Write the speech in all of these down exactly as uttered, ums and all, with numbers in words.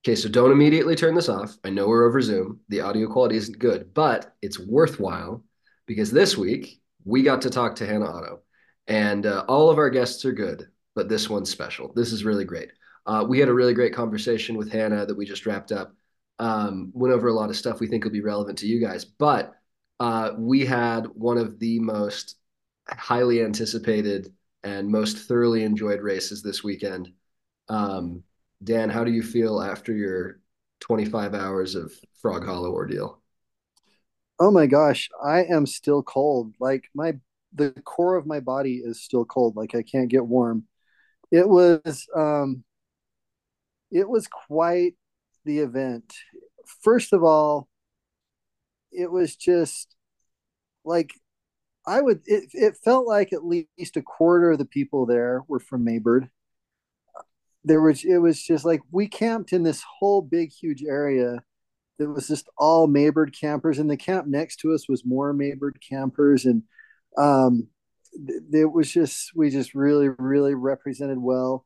Okay, so don't immediately turn this off. I know we're over Zoom. The audio quality isn't good, but it's worthwhile because this week we got to talk to Hannah Otto, and uh, all of our guests are good, but this one's special. This is really great. Uh, we had a really great conversation with Hannah that we just wrapped up. Um, went over a lot of stuff we think will be relevant to you guys, but uh, we had one of the most highly anticipated and most thoroughly enjoyed races this weekend. Um, Dan, how do you feel after your twenty-five hours of Frog Hollow ordeal? Oh my gosh, I am still cold. Like my the core of my body is still cold. Like I can't get warm. It was um it was quite the event. First of all, it was just like I would it, it felt like at least a quarter of the people there were from Maybird. There was it was just like we camped in this whole big huge area that was just all Maybird campers, and the camp next to us was more Maybird campers, and um, it was just we just really really represented well,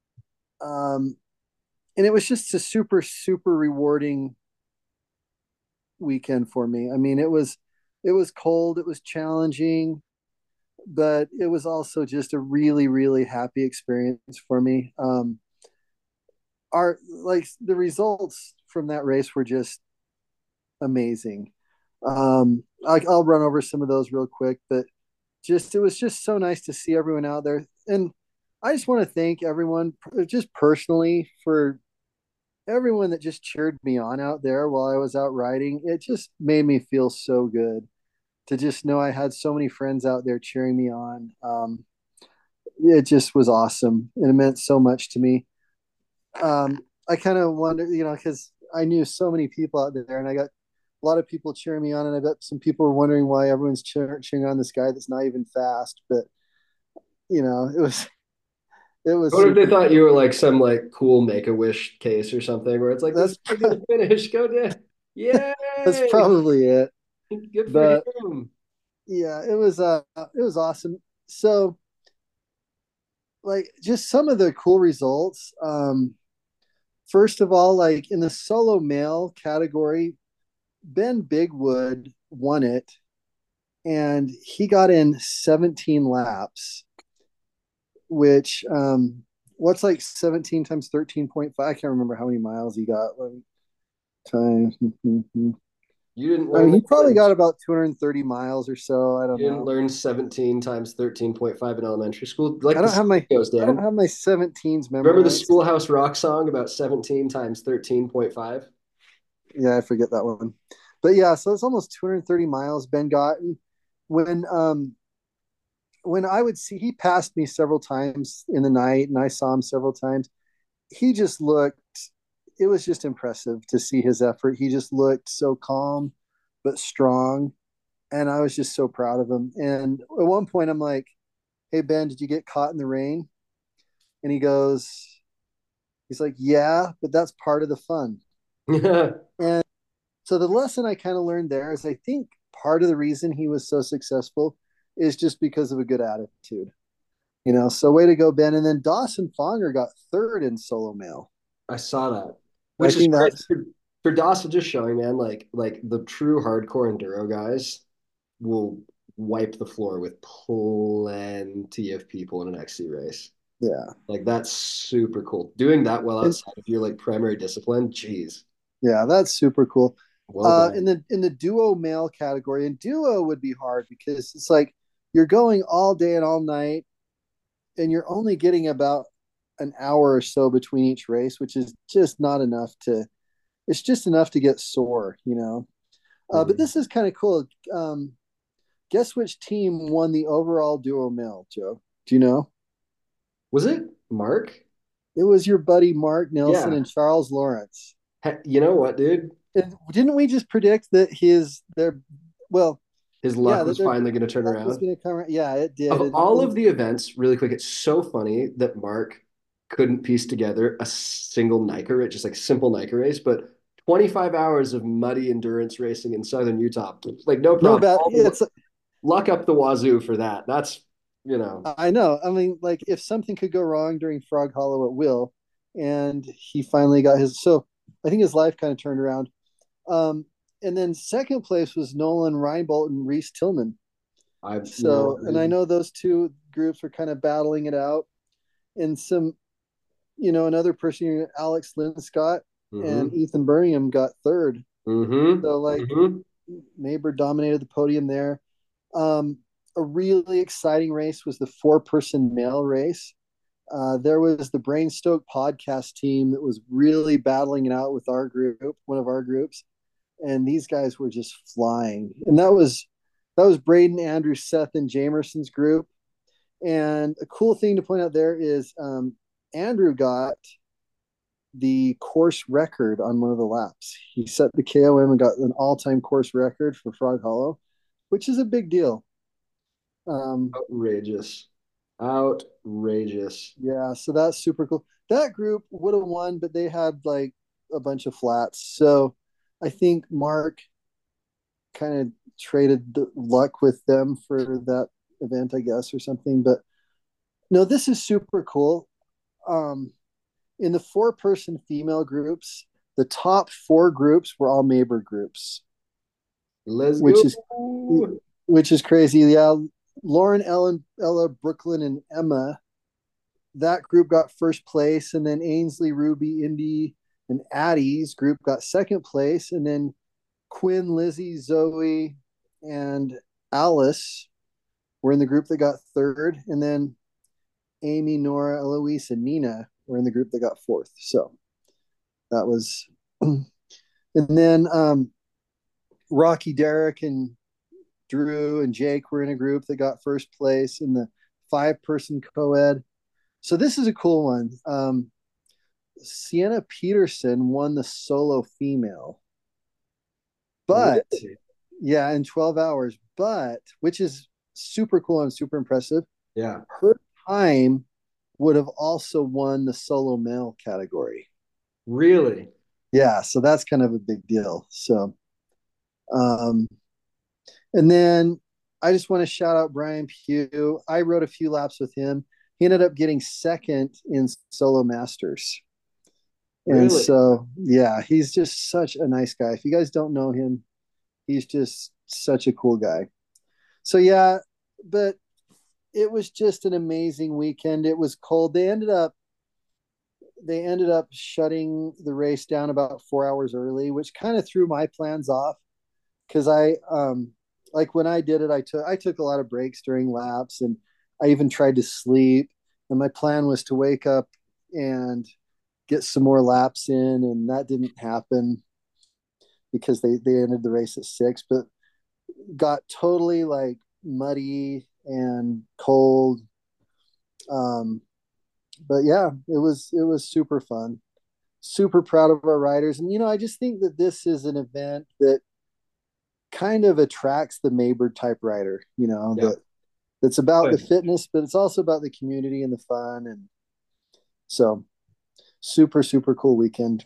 um, and it was just a super super rewarding weekend for me. I mean, it was it was cold, it was challenging, but it was also just a really really happy experience for me. Um, our like the results from that race were just amazing. Um, I, I'll run over some of those real quick, but just it was just so nice to see everyone out there, and I just want to thank everyone, just personally, for everyone that just cheered me on out there while I was out riding. It just made me feel so good to just know I had so many friends out there cheering me on. Um, it just was awesome, and it meant so much to me. Um, I kind of wonder, you know, because I knew so many people out there, and I got a lot of people cheering me on, and I bet some people were wondering why everyone's cheer- cheering on this guy that's not even fast. But you know, it was it was What if they super thought cool. you were like some like cool Make-A-Wish case or something where it's like this That's guy didn't finish, go Dan. that's Yay! probably it. Good for But him. yeah, it was uh it was awesome. So like just some of the cool results. Um, first of all, like in the solo male category, Ben Bigwood won it, and he got in seventeen laps, which um what's like seventeen times thirteen point five. I can't remember how many miles he got. Times. You didn't I learn mean, that he probably in, got about two hundred thirty miles or so. I don't you didn't know. learn seventeen times thirteen point five in elementary school. Like I the don't have saying my goes, I don't Dan. have my seventeens Remember the memorized. Schoolhouse Rock song about seventeen times thirteen point five? Yeah, I forget that one. But yeah, so it's almost two hundred thirty miles Ben got. And when um when I would see, he passed me several times in the night, and I saw him several times. He just looked, it was just impressive to see his effort. He just looked so calm but strong, and I was just so proud of him. And at one point I'm like, "Hey Ben, did you get caught in the rain?" And he goes, he's like, "Yeah, but that's part of the fun." And so the lesson I kind of learned there is I think part of the reason he was so successful is just because of a good attitude. You know, so way to go, Ben. And then Dawson Fonger got third in solo male. I saw that, I which is think crazy that's for, for Dawson. Just showing, man, like like the true hardcore enduro guys will wipe the floor with plenty of people in an X C race. yeah. Like that's super cool. Doing that well And outside of your like primary discipline, geez, yeah, that's super cool. well Uh done. in the in the duo male category, and duo would be hard because it's like you're going all day and all night, and you're only getting about an hour or so between each race, which is just not enough to it's just enough to get sore, you know. Uh, but Mhm. this is kind of cool. Um, guess which team won the overall duo male, Joe? Do you know? Was it Mark? It was your buddy Mark Nelson Yeah. and Charles Lawrence. He- you know what, dude? And didn't we just predict that his their well, His yeah, luck that was their finally going to turn luck was around. going to come? Yeah, it did. Of And, all and of the events, really quick, it's so funny that Mark couldn't piece together a single Nike race, just like simple Nike race, but twenty-five hours of muddy endurance racing in southern Utah. Like, no no problem. bad. All the It's luck up the wazoo for that. That's, you know, I know. I mean, like if something could go wrong during Frog Hollow, it will. And he finally got his. So I think his life kind of turned around. Um, and then second place was Nolan Reinbold and Reese Tillman. I, you So, and I know, know those two groups were kind of battling it out. And some, you know, another person, Alex Lynn Scott and mm-hmm, Ethan Birmingham got third. mm-hmm, So, like, mm-hmm. Maber dominated the podium there. Um, a really exciting race was the four person male race. Uh, there was the Brainstoke podcast team that was really battling it out with our group, one of our groups, and these guys were just flying. And that was that was Braden, Andrew, Seth, and Jamerson's group. And a cool thing to point out there is um, Andrew got the course record on one of the laps. He set the K O M and got an all-time course record for Frog Hollow, which is a big deal. Um, Outrageous, outrageous. yeah, so that's super cool. That group would have won, but they had like a bunch of flats. So I think Mark kind of traded the luck with them for that event, I guess, or something. But no, this is super cool. Um, in the four person female groups, the top four groups were all Maber groups, Let's which go. is which is crazy. Yeah, Lauren, Ellen, Ella, Brooklyn, and Emma. That group got first place, and then Ainsley, Ruby, Indy, and Addie's group got second place, and then Quinn, Lizzie, Zoe, and Alice were in the group that got third, and then Amy, Nora, Eloise, and Nina were in the group that got fourth. So that was, and then um, Rocky, Derek, and Drew and Jake were in a group that got first place in the five person co ed. So this is a cool one. Um, Sienna Peterson won the solo female, but Really? yeah, in twelve hours, but which is super cool and super impressive. Yeah. Her time would have also won the solo male category. Really? Yeah, so that's kind of a big deal. So, um, and then I just want to shout out Brian Pugh. I rode a few laps with him. He ended up getting second in solo masters. And Really? so, yeah, he's just such a nice guy. If you guys don't know him, he's just such a cool guy. So, yeah, but it was just an amazing weekend. It was cold. They ended up they ended up shutting the race down about four hours early, which kind of threw my plans off because I um like when I did it, I took I took a lot of breaks during laps, and I even tried to sleep. And my plan was to wake up and get some more laps in, and that didn't happen because they they ended the race at six, but got totally like muddy and cold. Um, but yeah, it was it was super fun. Super proud of our riders, and you know, I just think that this is an event that kind of attracts the Maybird type rider. You know, Yeah. that that's about the Good. fitness, but it's also about the community and the fun, and so super super cool weekend.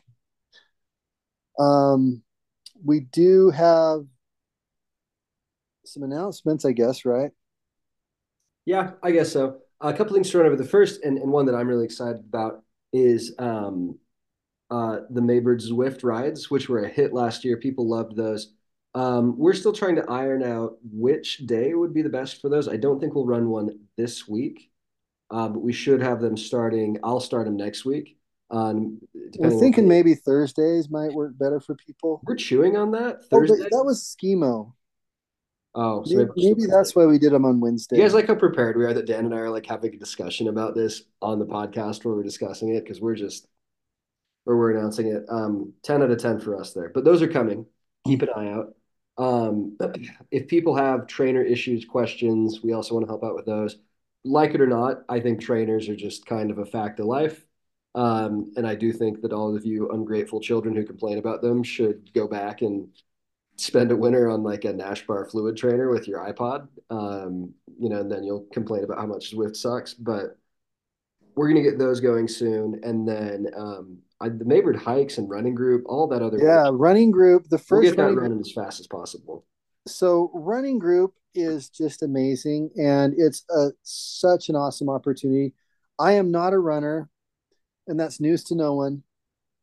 Um, we do have some announcements, I guess, right? Yeah, I guess so. A couple things to run over. The first, and, and one that I'm really excited about, is um, uh, the Maybird Zwift rides, which were a hit last year. People loved those. Um, we're still trying to iron out which day would be the best for those. I don't think we'll run one this week, uh, but we should have them starting. I'll start them next week. Um, We're depending on what thinking day. maybe Thursdays might work better for people. We're chewing on that Oh, but Thursday. that was schemo. Oh, so Maybe, maybe we're still maybe Wednesday. that's why we did them on Do you Wednesday. guys like how prepared we are that Dan and I are like having a discussion about this on the podcast where we're discussing it? Because we're just where we're announcing it. Um, ten out of ten for us there. But those are coming. Keep an eye out. Um, if people have trainer issues, questions, we also want to help out with those. Like it or not, I think trainers are just kind of a fact of life. Um, and I do think that all of you ungrateful children who complain about them should go back and spend a winter on like a Nash bar fluid trainer with your iPod. Um, you know, and then you'll complain about how much Zwift sucks. But we're gonna get those going soon, and then um, I, the Maybird hikes and running group, all that other Yeah, bullshit. running group. The We'll first get that running group. running as fast as possible. So running group is just amazing, and it's a such an awesome opportunity. I am not a runner, and that's news to no one.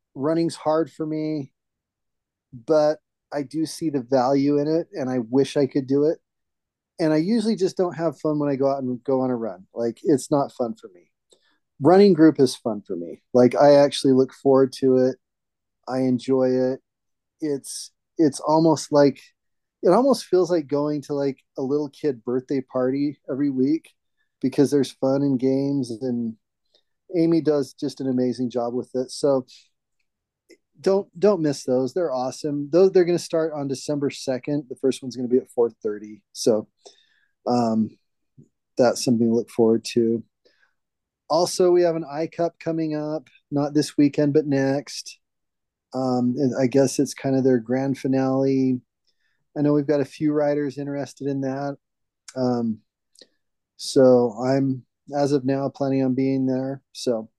Running's hard for me, but I do see the value in it and I wish I could do it. And I usually just don't have fun when I go out and go on a run. Like it's not fun for me. Running group is fun for me. Like I actually look forward to it. I enjoy it. It's it's almost like it almost feels like going to like a little kid birthday party every week because there's fun and games and Amy does just an amazing job with it. So don't don't miss those. They're awesome. Those they're going to start on December second. The first one's going to be at four thirty. So um, that's something to look forward to. Also, we have an I Cup coming up, not this weekend, but next. Um, and I guess it's kind of their grand finale. I know we've got a few riders interested in that. Um, so I'm, as of now, planning on being there. So,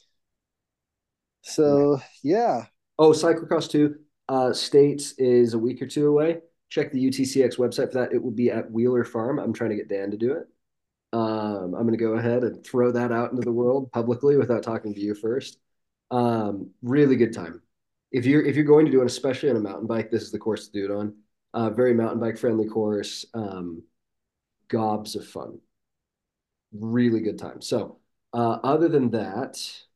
so yeah. Oh, cyclocross too. Uh, States is a week or two away. Check the U T C X website for that. It will be at Wheeler Farm. I'm trying to get Dan to do it. Um, I'm going to go ahead and throw that out into the world publicly without talking to you first. Um, really good time. If you're if you're going to do it, especially on a mountain bike, this is the course to do it on. Uh, very mountain bike friendly course. Um, gobs of fun. Really good time. So, uh, other than that,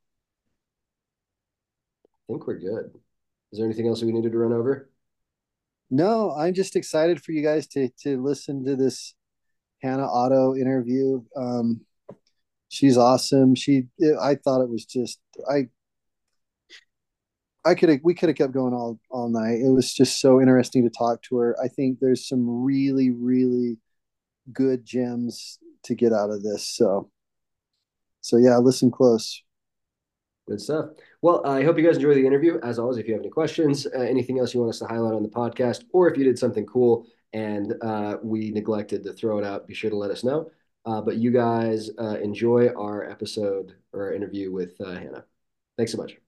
I think we're good. Is there anything else we needed to run over? No, I'm just excited for you guys to to listen to this Hannah Otto interview. Um, she's awesome. She, I thought it was just, I, I could have, we could have kept going all, all night. It was just so interesting to talk to her. I think there's some really, really good gems to get out of this. So, so yeah, listen close. Good stuff. Well, I hope you guys enjoy the interview. As always, if you have any questions, uh, anything else you want us to highlight on the podcast, or if you did something cool and uh, we neglected to throw it out, be sure to let us know. Uh, but you guys uh, enjoy our episode or our interview with uh, Hannah. Thanks so much.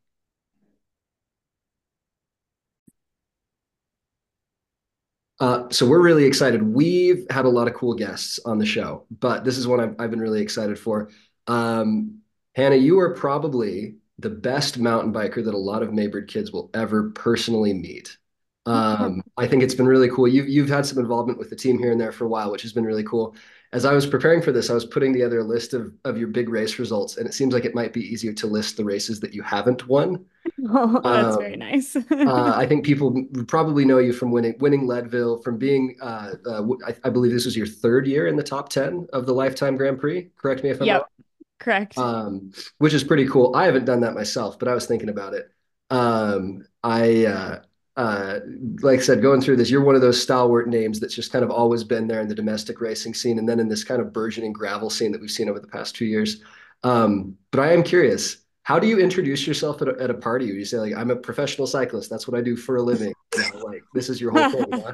Uh, so we're really excited. We've had a lot of cool guests on the show, but this is one I've, I've been really excited for. Um, Hannah, you are probably the best mountain biker that a lot of Maybird kids will ever personally meet. Um, I think it's been really cool. You've you've had some involvement with the team here and there for a while, which has been really cool. As I was preparing for this, I was putting together a list of of your big race results, and it seems like it might be easier to list the races that you haven't won. Oh, that's very Um, nice. uh, I think people probably know you from winning winning Leadville, from being uh, uh, I, I believe this was your third year in the top ten of the Lifetime Grand Prix. Correct me if I'm wrong. Yep, correct. Um, which is pretty cool. I haven't done that myself, but I was thinking about it. Um, I uh, uh, like I said, going through this, you're one of those stalwart names that's just kind of always been there in the domestic racing scene, and then in this kind of burgeoning gravel scene that we've seen over the past two years. Um, but I am curious, how do you introduce yourself at a, at a party? You say like, "I'm a professional cyclist. That's what I do for a living." You know, like this is your whole thing, huh?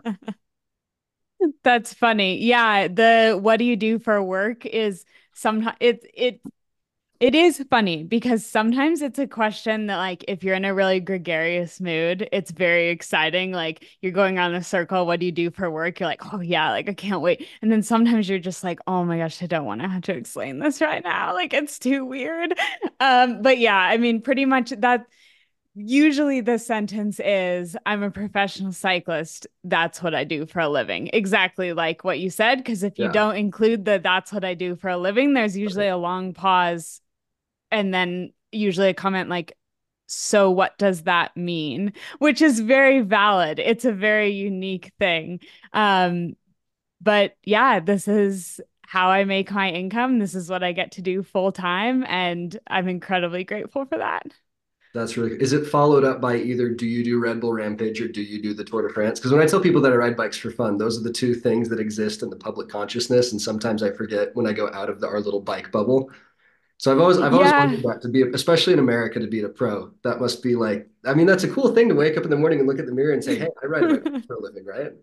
That's funny. Yeah, the what do you do for work is sometimes it it it is funny because sometimes it's a question that like if you're in a really gregarious mood, it's very exciting. Like you're going around a circle, what do you do for work? You're like, "Oh yeah, like I can't wait." And then sometimes you're just like, "Oh my gosh, I don't want to have to explain this right now. Like it's too weird." Um, but yeah, I mean pretty much that usually the sentence is, "I'm a professional cyclist. That's what I do for a living." Exactly like what you said. Because if you Yeah. don't include the "that's what I do for a living," there's usually a long pause and then usually a comment like, "So what does that mean?" Which is very valid. It's a very unique thing. Um, but yeah, this is how I make my income. This is what I get to do full time. And I'm incredibly grateful for that. That's really, is it followed up by either do you do Red Bull Rampage or do you do the Tour de France? Because when I tell people that I ride bikes for fun, those are the two things that exist in the public consciousness. And sometimes I forget when I go out of the, our little bike bubble. So I've always I've always Yeah. wondered that to be, especially in America, to be a pro. That must be like, I mean, that's a cool thing to wake up in the morning and look at the mirror and say, "Hey, I ride a bike for a living," right?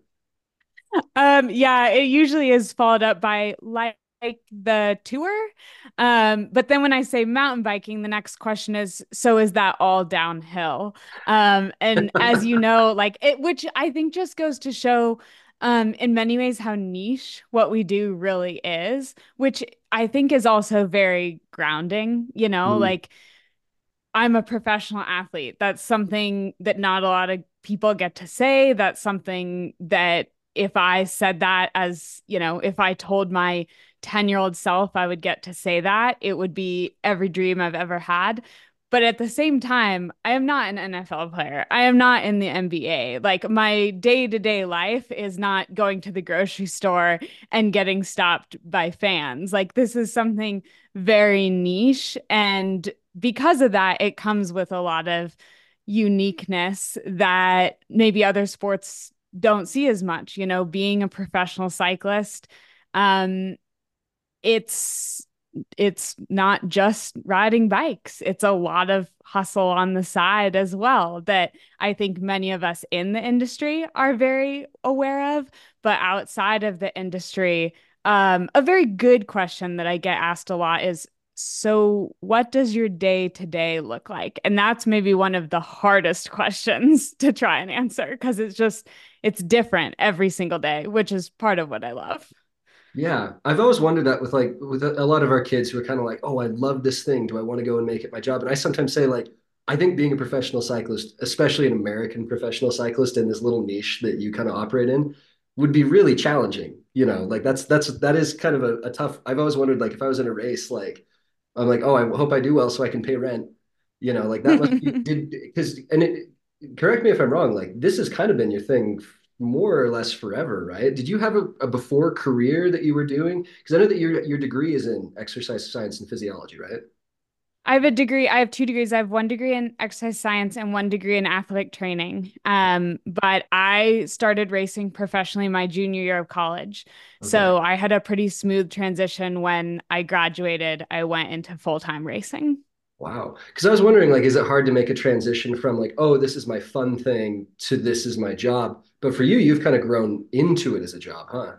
Um, yeah, it usually is followed up by like the tour. Um, but then when I say mountain biking, the next question is, "So is that all downhill?" Um, and as you know, like it, which I think just goes to show, um, in many ways how niche what we do really is, which I think is also very grounding, you know, Mm, like I'm a professional athlete. That's something that not a lot of people get to say. That's something that if I said that as, you know, if I told my ten year old self I would get to say that, it would be every dream I've ever had. But at the same time, I am not an N F L player. I am not in the N B A. Like my day to day life is not going to the grocery store and getting stopped by fans. Like this is something very niche. And because of that, it comes with a lot of uniqueness that maybe other sports don't see as much. You know, being a professional cyclist, um, it's it's not just riding bikes. It's a lot of hustle on the side as well that I think many of us in the industry are very aware of. But outside of the industry, um, a very good question that I get asked a lot is, so what does your day to day look like? And that's maybe one of the hardest questions to try and answer because it's just, it's different every single day, which is part of what I love. Yeah, I've always wondered that with like with a, a lot of our kids who are kind of like, oh, I love this thing. Do I want to go and make it my job? And I sometimes say like, I think being a professional cyclist, especially an American professional cyclist in this little niche that you kind of operate in, would be really challenging. You know, like that's that's that is kind of a, a tough. I've always wondered like if I was in a race, like I'm like, oh, I hope I do well so I can pay rent. You know, like that must be did because and it correct me if I'm wrong, like this has kind of been your thing more or less forever, right? Did you have a, a before career that you were doing? Because I know that your your degree is in exercise science and physiology, right? I have a degree. I have two degrees. I have one degree in exercise science and one degree in athletic training. Um, but I started racing professionally my junior year of college. Okay. So I had a pretty smooth transition when I graduated. I went into full-time racing. Wow. Because I was wondering, like, is it hard to make a transition from like, oh, this is my fun thing to this is my job? But for you, you've kind of grown into it as a job, huh?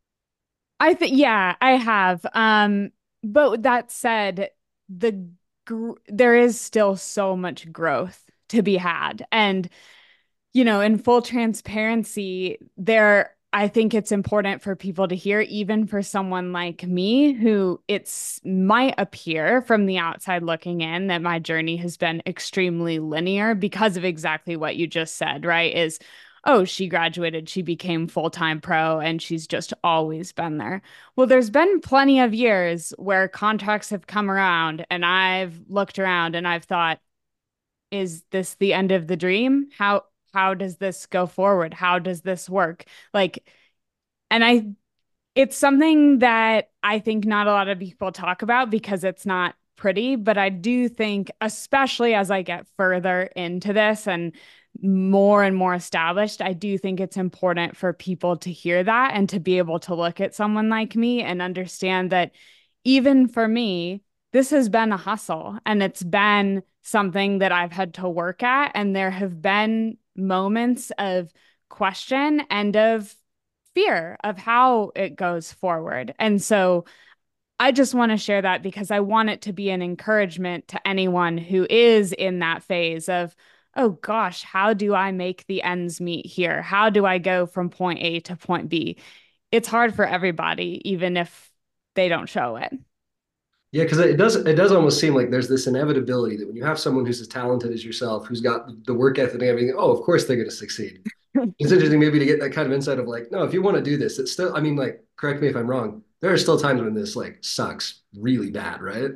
I think, yeah, I have. Um, but with that said, the gr there is still so much growth to be had. And you know, in full transparency, there, I think it's important for people to hear, even for someone like me, who it's might appear from the outside looking in that my journey has been extremely linear because of exactly what you just said, right? Is, oh, she graduated, she became full-time pro, and she's just always been there. Well, there's been plenty of years where contracts have come around and I've looked around and I've thought, is this the end of the dream? How how does this go forward? How does this work? Like, and I, it's something that I think not a lot of people talk about because it's not pretty, but I do think, especially as I get further into this and more and more established, I do think it's important for people to hear that and to be able to look at someone like me and understand that even for me, this has been a hustle and it's been something that I've had to work at. And there have been moments of question and of fear of how it goes forward. And so I just want to share that because I want it to be an encouragement to anyone who is in that phase of, oh gosh, how do I make the ends meet here? How do I go from point A to point B? It's hard for everybody, even if they don't show it. Yeah, because it does it does almost seem like there's this inevitability that when you have someone who's as talented as yourself, who's got the work ethic and everything, oh, of course they're going to succeed. It's interesting maybe to get that kind of insight of like, no, if you want to do this, it's still, I mean, like, correct me if I'm wrong. There are still times when this like sucks really bad, right?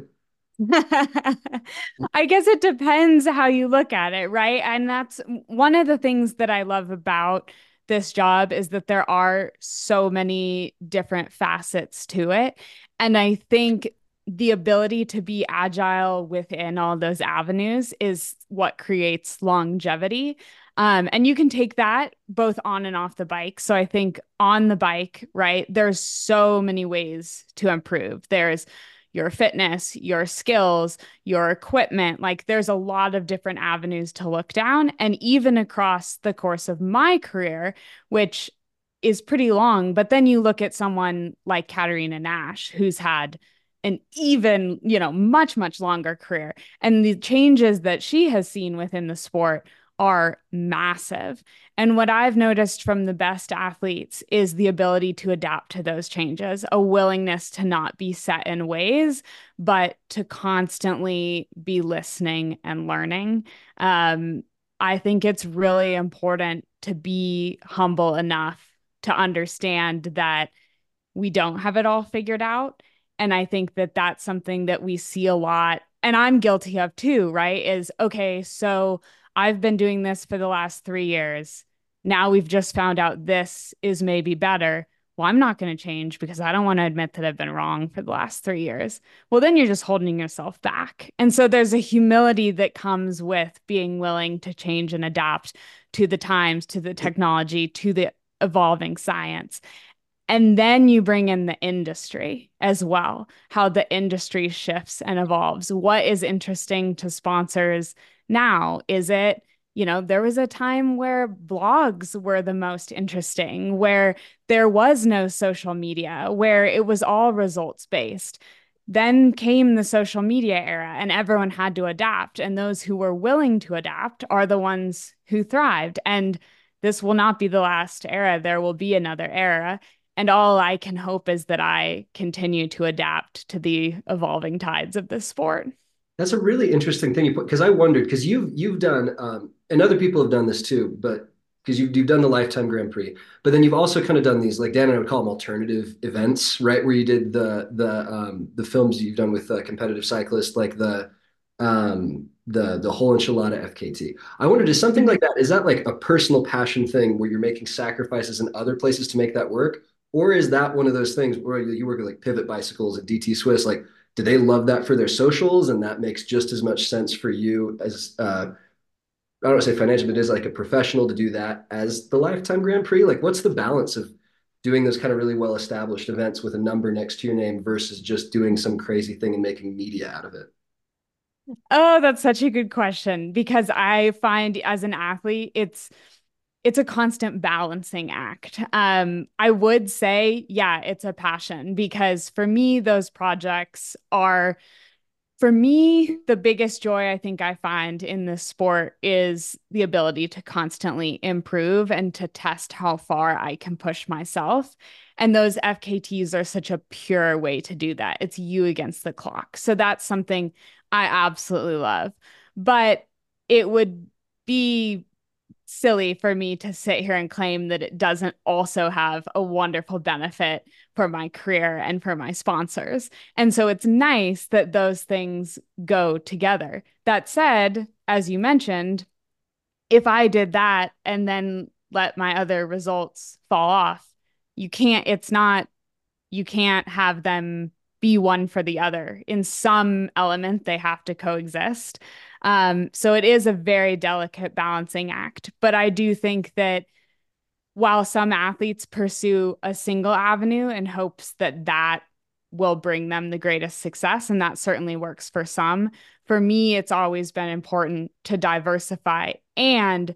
I guess it depends how you look at it, right? And that's one of the things that I love about this job is that there are so many different facets to it. And I think the ability to be agile within all those avenues is what creates longevity. Um, and you can take that both on and off the bike. So I think on the bike, right, there's so many ways to improve. There's your fitness, your skills, your equipment. Like there's a lot of different avenues to look down. And even across the course of my career, which is pretty long, but then you look at someone like Katarina Nash, who's had an even, you know, much, much longer career. And the changes that she has seen within the sport are massive. And what I've noticed from the best athletes is the ability to adapt to those changes, a willingness to not be set in ways, but to constantly be listening and learning. Um, I think it's really important to be humble enough to understand that we don't have it all figured out. And I think that that's something that we see a lot, and I'm guilty of too, right? Is okay, so I've been doing this for the last three years. Now we've just found out this is maybe better. Well, I'm not going to change because I don't want to admit that I've been wrong for the last three years. Well, then you're just holding yourself back. And so there's a humility that comes with being willing to change and adapt to the times, to the technology, to the evolving science. And then you bring in the industry as well, how the industry shifts and evolves. What is interesting to sponsors now? Is it, you know, there was a time where blogs were the most interesting, where there was no social media, where it was all results based. Then came the social media era and everyone had to adapt. And those who were willing to adapt are the ones who thrived. And this will not be the last era. There will be another era. And all I can hope is that I continue to adapt to the evolving tides of this sport. That's a really interesting thing you put, because I wondered, because you've you've done um, and other people have done this too, but because you've you've done the Lifetime Grand Prix, but then you've also kind of done these, like Dan and I would call them alternative events, right? Where you did the the um, the films you've done with uh, competitive cyclists, like the um, the the whole enchilada F K T. I wondered, is something like that, is that like a personal passion thing where you're making sacrifices in other places to make that work? Or is that one of those things where you work with like Pivot Bicycles and D T Swiss? Like, do they love that for their socials, and that makes just as much sense for you as uh, I don't want to say financial, but as like a professional to do that as the Lifetime Grand Prix? Like, what's the balance of doing those kind of really well established events with a number next to your name versus just doing some crazy thing and making media out of it? Oh, that's such a good question because I find as an athlete, it's it's a constant balancing act. Um, I would say, yeah, it's a passion because for me, those projects are, for me, the biggest joy I think I find in this sport is the ability to constantly improve and to test how far I can push myself. And those F K Ts are such a pure way to do that. It's you against the clock. So that's something I absolutely love. But it would be silly for me to sit here and claim that it doesn't also have a wonderful benefit for my career and for my sponsors. And so it's nice that those things go together. That said, as you mentioned, if I did that and then let my other results fall off, you can't, it's not, you can't have them be one for the other. In some element, they have to coexist. Um, so it is a very delicate balancing act. But I do think that while some athletes pursue a single avenue in hopes that that will bring them the greatest success, and that certainly works for some, for me, it's always been important to diversify. And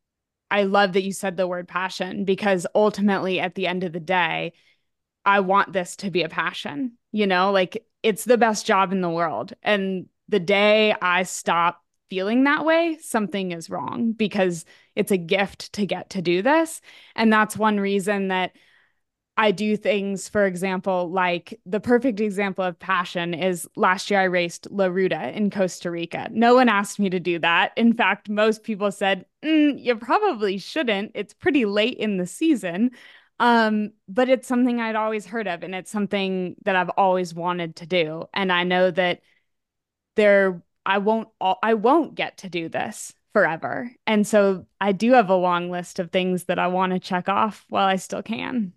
I love that you said the word passion because ultimately, at the end of the day, I want this to be a passion, you know, like it's the best job in the world. And the day I stop feeling that way, something is wrong because it's a gift to get to do this. And that's one reason that I do things, for example, like the perfect example of passion is last year I raced La Ruta in Costa Rica. No one asked me to do that. In fact, most people said, mm, you probably shouldn't. It's pretty late in the season. Um, but it's something I'd always heard of, and it's something that I've always wanted to do. And I know that there, I won't, I won't get to do this forever. And so I do have a long list of things that I want to check off while I still can.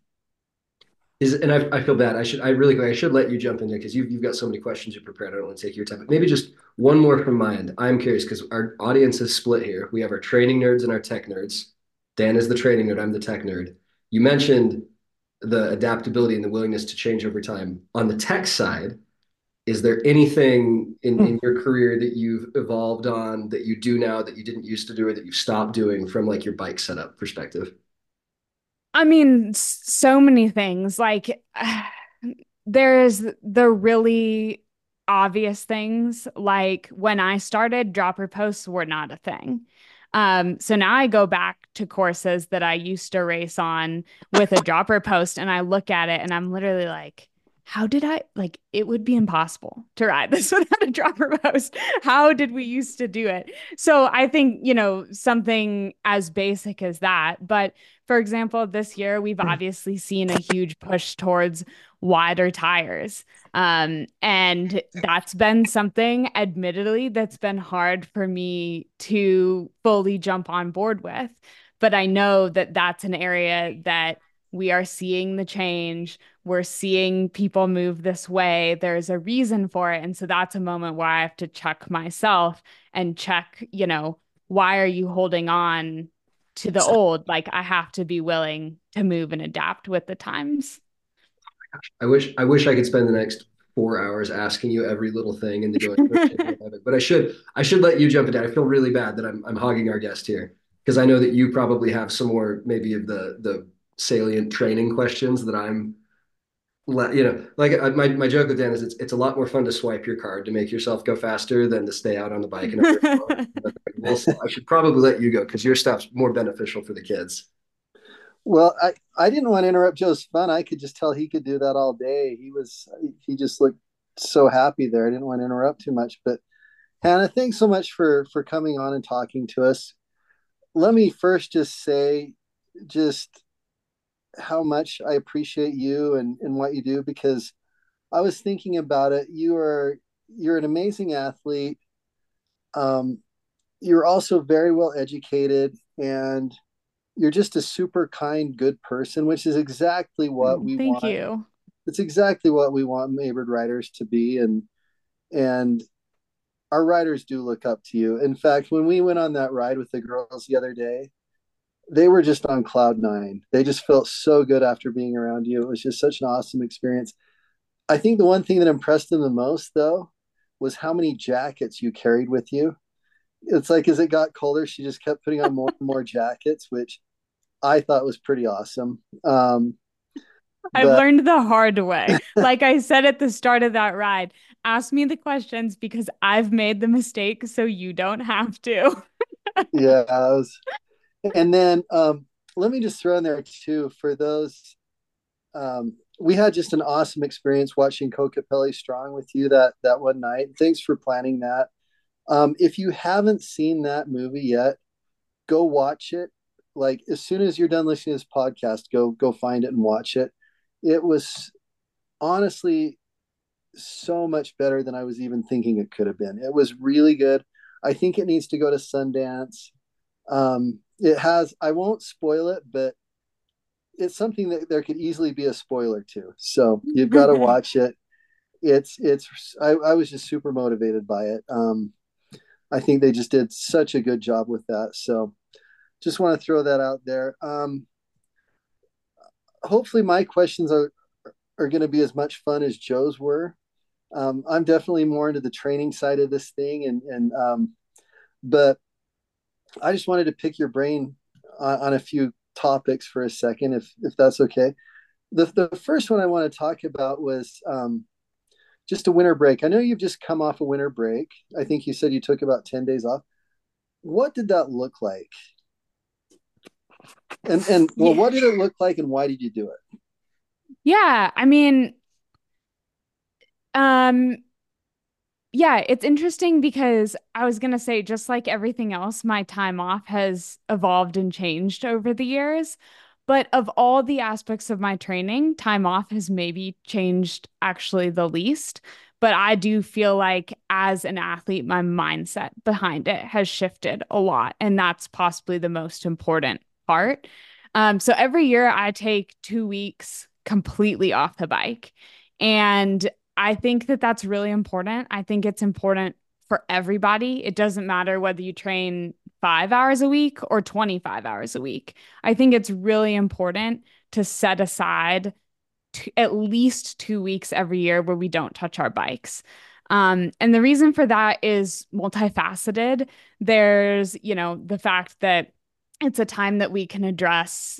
Is and I, I feel bad. I should I really I should let you jump in there because you've you've got so many questions you prepared. I don't want to take your time, but maybe just one more from my end. I'm curious because our audience is split here. We have our training nerds and our tech nerds. Dan is the training nerd. I'm the tech nerd. You mentioned the adaptability and the willingness to change over time. On the tech side, is there anything in, in your career that you've evolved on that you do now that you didn't used to do or that you've stopped doing from like your bike setup perspective? I mean, so many things. Like, there's the really obvious things. Like, when I started, dropper posts were not a thing. Um, so now I go back to courses that I used to race on with a dropper post and I look at it and I'm literally like, how did I like it would be impossible to ride this without a dropper post. How did we used to do it? So I think, you know, something as basic as that. But for example, this year we've obviously seen a huge push towards wider tires. Um, and that's been something, admittedly, that's been hard for me to fully jump on board with. But I know that that's an area that we are seeing the change. We're seeing people move this way. There's a reason for it. And so that's a moment where I have to check myself and check, you know, why are you holding on to the old? Like I have to be willing to move and adapt with the times. I wish I wish I could spend the next four hours asking you every little thing and going, but I should I should let you jump into it. I feel really bad that I'm I'm hogging our guest here because I know that you probably have some more maybe of the the salient training questions that I'm you know, like uh, my, my joke with Dan is it's it's a lot more fun to swipe your card to make yourself go faster than to stay out on the bike and over your phone. But we'll, I should probably let you go because your stuff's more beneficial for the kids. Well, I, I didn't want to interrupt Joe's fun. I could just tell he could do that all day. He was he just looked so happy there. I didn't want to interrupt too much. But Hannah, thanks so much for for coming on and talking to us. Let me first just say just how much I appreciate you and, and what you do because I was thinking about it. You are you're an amazing athlete. Um, you're also very well educated and you're just a super kind, good person, which is exactly what we Thank want. you. It's exactly what we want Maybird riders to be. And and our riders do look up to you. In fact, when we went on that ride with the girls the other day, they were just on cloud nine. They just felt so good after being around you. It was just such an awesome experience. I think the one thing that impressed them the most, though, was how many jackets you carried with you. It's like as it got colder, she just kept putting on more and more jackets, which I thought was pretty awesome. Um, I've but learned the hard way. Like I said at the start of that ride, ask me the questions because I've made the mistake so you don't have to. yeah, was, and then um, let me just throw in there too for those. Um, we had just an awesome experience watching Kokopelli Strong with you that that one night. Thanks for planning that. Um, if you haven't seen that movie yet, go watch it. Like as soon as you're done listening to this podcast, go go find it and watch it. It was honestly so much better than I was even thinking it could have been. It was really good. I think it needs to go to Sundance. Um, it has. I won't spoil it, but it's something that there could easily be a spoiler to. So you've got to watch it. It's it's. I, I was just super motivated by it. Um, I think they just did such a good job with that. So just want to throw that out there. Um, hopefully, my questions are are going to be as much fun as Joe's were. Um, I'm definitely more into the training side of this thing, and and um, but I just wanted to pick your brain on, on a few topics for a second, if if that's okay. The the first one I want to talk about was um, just a winter break. I know you've just come off a winter break. I think you said you took about ten days off. What did that look like? And and well, Yeah. what did it look like, and why did you do it? Yeah, I mean, um, yeah, it's interesting because I was gonna say, just like everything else, my time off has evolved and changed over the years. But of all the aspects of my training, time off has maybe changed actually the least. But I do feel like as an athlete, my mindset behind it has shifted a lot. And that's possibly the most important part. Um, so every year I take two weeks completely off the bike. And I think that that's really important. I think it's important for everybody. It doesn't matter whether you train five hours a week or twenty-five hours a week. I think it's really important to set aside t- at least two weeks every year where we don't touch our bikes. Um, and the reason for that is multifaceted. There's, you know, the fact that it's a time that we can address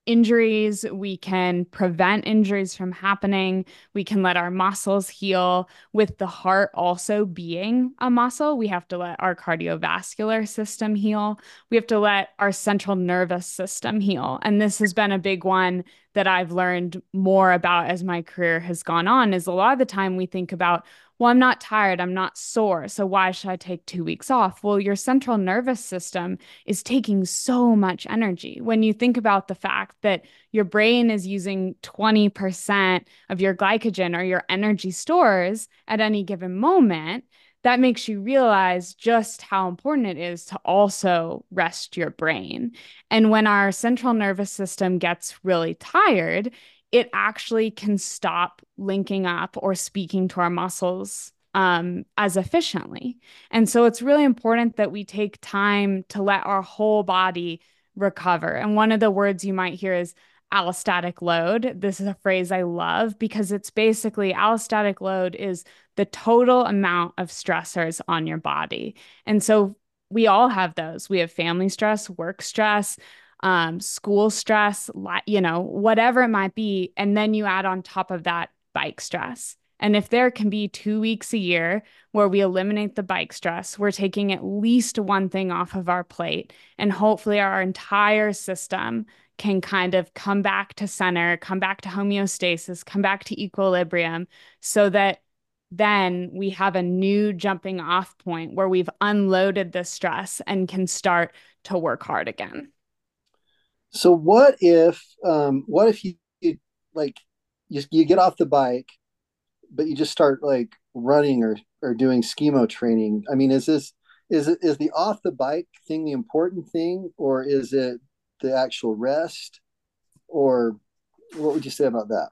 injuries. We can prevent injuries from happening. We can let our muscles heal. With the heart also being a muscle, we have to let our cardiovascular system heal. We have to let our central nervous system heal. And this has been a big one that I've learned more about as my career has gone on, is a lot of the time we think about, well, I'm not tired, I'm not sore, so why should I take two weeks off? Well, your central nervous system is taking so much energy. When you think about the fact that your brain is using twenty percent of your glycogen or your energy stores at any given moment, that makes you realize just how important it is to also rest your brain. And when our central nervous system gets really tired, it actually can stop linking up or speaking to our muscles um, as efficiently. And so it's really important that we take time to let our whole body recover. And one of the words you might hear is allostatic load. This is a phrase I love because it's basically allostatic load is the total amount of stressors on your body. And so we all have those. We have family stress, work stress, um, school stress, you know, whatever it might be. And then you add on top of that bike stress. And if there can be two weeks a year where we eliminate the bike stress, we're taking at least one thing off of our plate. And hopefully our entire system can kind of come back to center, come back to homeostasis, come back to equilibrium, so that then we have a new jumping off point where we've unloaded the stress and can start to work hard again. So what if um, what if you, you like you, you get off the bike, but you just start like running or or doing skimo training? I mean, is this is it is the off the bike thing the important thing, or is it the actual rest? Or what would you say about that?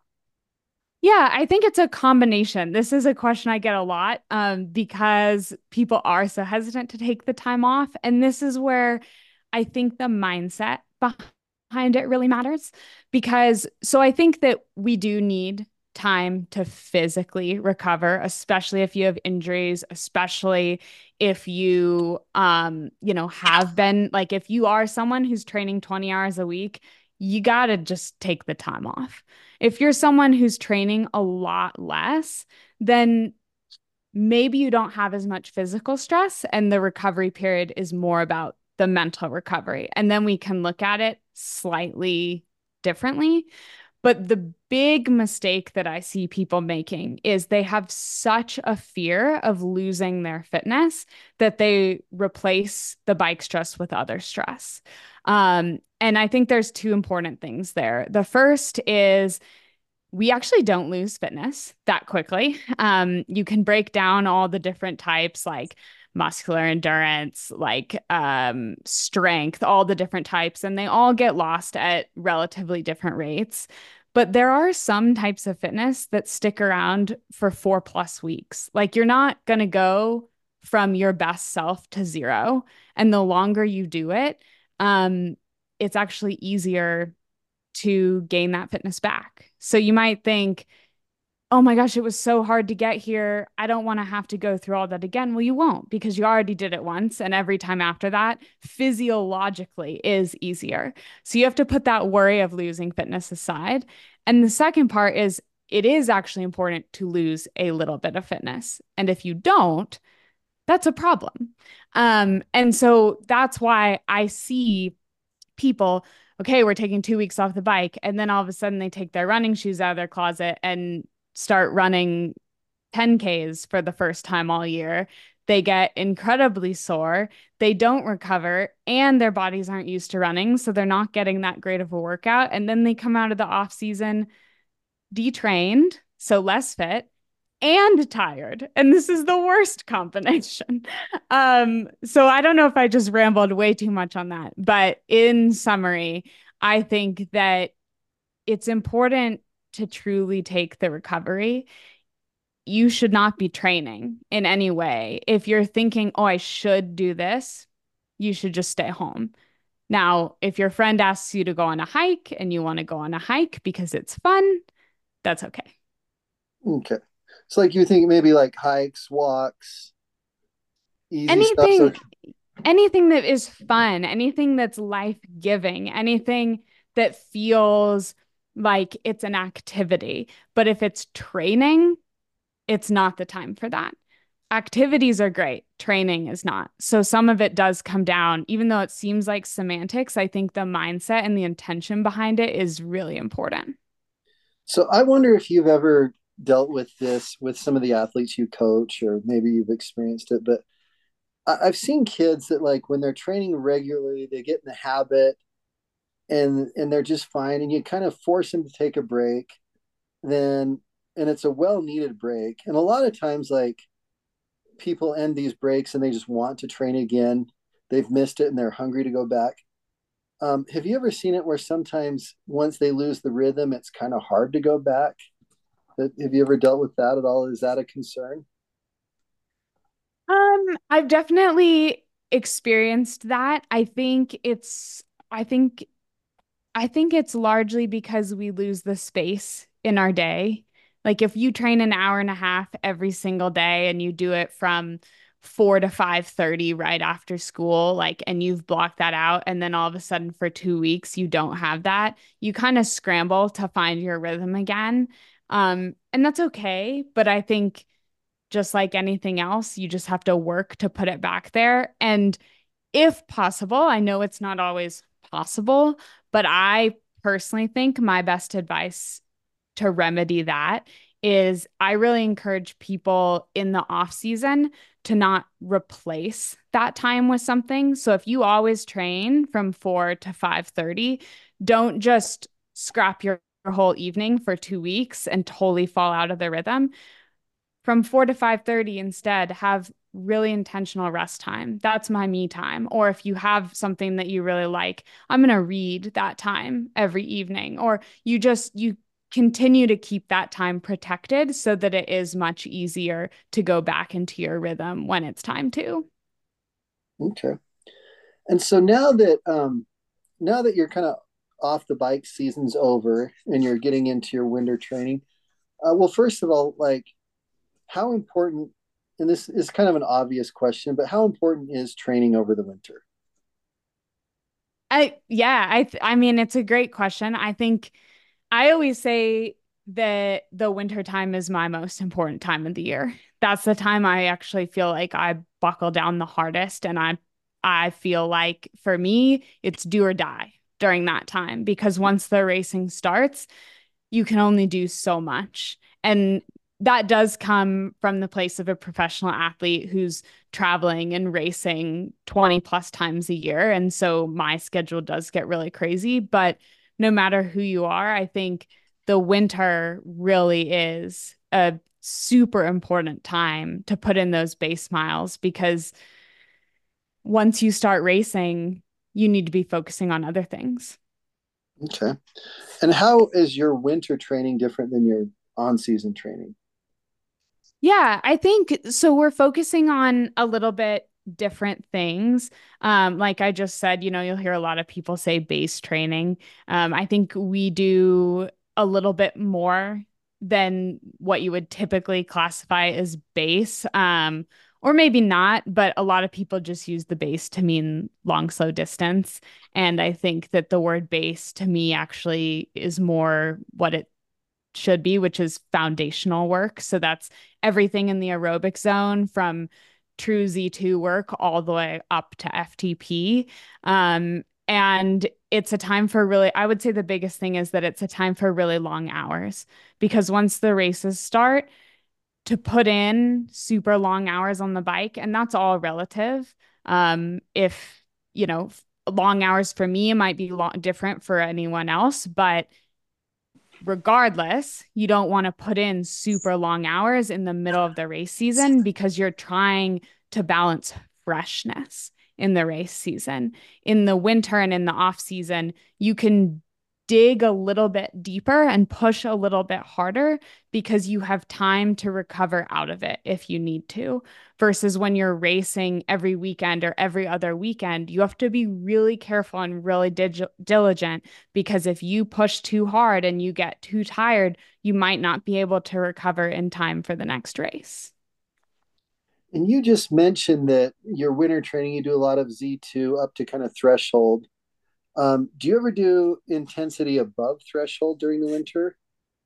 Yeah, I think it's a combination. This is a question I get a lot um, because people are so hesitant to take the time off. And this is where I think the mindset behind it really matters. Because so I think that we do need time to physically recover, especially if you have injuries, especially if you, um, you know, have been like, if you are someone who's training twenty hours a week, you got to just take the time off. If you're someone who's training a lot less, then maybe you don't have as much physical stress and the recovery period is more about the mental recovery. And then we can look at it slightly differently. But the big mistake that I see people making is they have such a fear of losing their fitness that they replace the bike stress with other stress. Um, and I think there's two important things there. The first is we actually don't lose fitness that quickly. Um, you can break down all the different types like muscular endurance, like um, strength, all the different types, and they all get lost at relatively different rates. But there are some types of fitness that stick around for four plus weeks. Like you're not going to go from your best self to zero. And the longer you do it, um, it's actually easier to gain that fitness back. So you might think, oh my gosh, it was so hard to get here. I don't want to have to go through all that again. Well, you won't, because you already did it once. And every time after that, physiologically is easier. So you have to put that worry of losing fitness aside. And the second part is it is actually important to lose a little bit of fitness. And if you don't, that's a problem. Um, and so that's why I see people, okay, we're taking two weeks off the bike. And then all of a sudden they take their running shoes out of their closet and start running ten Ks for the first time all year. They get incredibly sore. They don't recover and their bodies aren't used to running. So they're not getting that great of a workout. And then they come out of the off season detrained, so less fit and tired. And this is the worst combination. Um, so I don't know if I just rambled way too much on that, but in summary, I think that it's important to truly take the recovery. You should not be training in any way. If you're thinking, oh, I should do this, you should just stay home. Now, if your friend asks you to go on a hike and you want to go on a hike because it's fun, that's okay. Okay. So like you think maybe like hikes, walks, easy anything, stuff. So... anything that is fun, anything that's life-giving, anything that feels like it's an activity. But if it's training, it's not the time for that. Activities are great, training is not. So some of it does come down, even though it seems like semantics, I think the mindset and the intention behind it is really important. So I wonder if you've ever dealt with this with some of the athletes you coach, or maybe you've experienced it, but I- have seen kids that, like, when they're training regularly, they get in the habit and and they're just fine, and you kind of force them to take a break, then and it's a well needed break. And a lot of times, like, people end these breaks and they just want to train again. They've missed it and they're hungry to go back. Um, have you ever seen it where sometimes once they lose the rhythm, it's kind of hard to go back? Have you ever dealt with that at all? Is that a concern? Um, I've definitely experienced that. I think it's I think I think it's largely because we lose the space in our day. Like if you train an hour and a half every single day and you do it from four to five thirty right after school, like, and you've blocked that out, and then all of a sudden for two weeks you don't have that, you kind of scramble to find your rhythm again. Um, and that's okay. But I think just like anything else, you just have to work to put it back there. And if possible, I know it's not always possible, but I personally think my best advice to remedy that is I really encourage people in the off season to not replace that time with something. So if you always train from four to five thirty, don't just scrap your whole evening for two weeks and totally fall out of the rhythm. From four to five thirty instead, have really intentional rest time. That's my me time. Or if you have something that you really like, I'm going to read that time every evening. Or you just you continue to keep that time protected so that it is much easier to go back into your rhythm when it's time to. Okay. And so now that um, now that you're kind of off the bike season's over and you're getting into your winter training, uh, well, first of all, like, how important, and this is kind of an obvious question, but how important is training over the winter? I yeah, I th- I mean it's a great question. I think I always say that the winter time is my most important time of the year. That's the time I actually feel like I buckle down the hardest, and I I feel like for me it's do or die during that time because once the racing starts, you can only do so much. And that does come from the place of a professional athlete who's traveling and racing twenty plus times a year. And so my schedule does get really crazy. But no matter who you are, I think the winter really is a super important time to put in those base miles because once you start racing, you need to be focusing on other things. Okay. And how is your winter training different than your on-season training? Yeah, I think so. We're focusing on a little bit different things. Um, like I just said, you know, you'll hear a lot of people say base training. Um, I think we do a little bit more than what you would typically classify as base. Um, or maybe not, but a lot of people just use the base to mean long, slow distance. And I think that the word base to me actually is more what it should be, which is foundational work. So that's everything in the aerobic zone from true Z two work all the way up to F T P. Um, and it's a time for really, I would say the biggest thing is that it's a time for really long hours because once the races start, to put in super long hours on the bike, and that's all relative. Um, if, you know, long hours for me might be long, different for anyone else, but regardless, you don't want to put in super long hours in the middle of the race season because you're trying to balance freshness in the race season. In the winter and in the off season, you can dig a little bit deeper and push a little bit harder because you have time to recover out of it if you need to. Versus when you're racing every weekend or every other weekend, you have to be really careful and really dig- diligent because if you push too hard and you get too tired, you might not be able to recover in time for the next race. And you just mentioned that your winter training, you do a lot of Z two up to kind of threshold. Um, do you ever do intensity above threshold during the winter?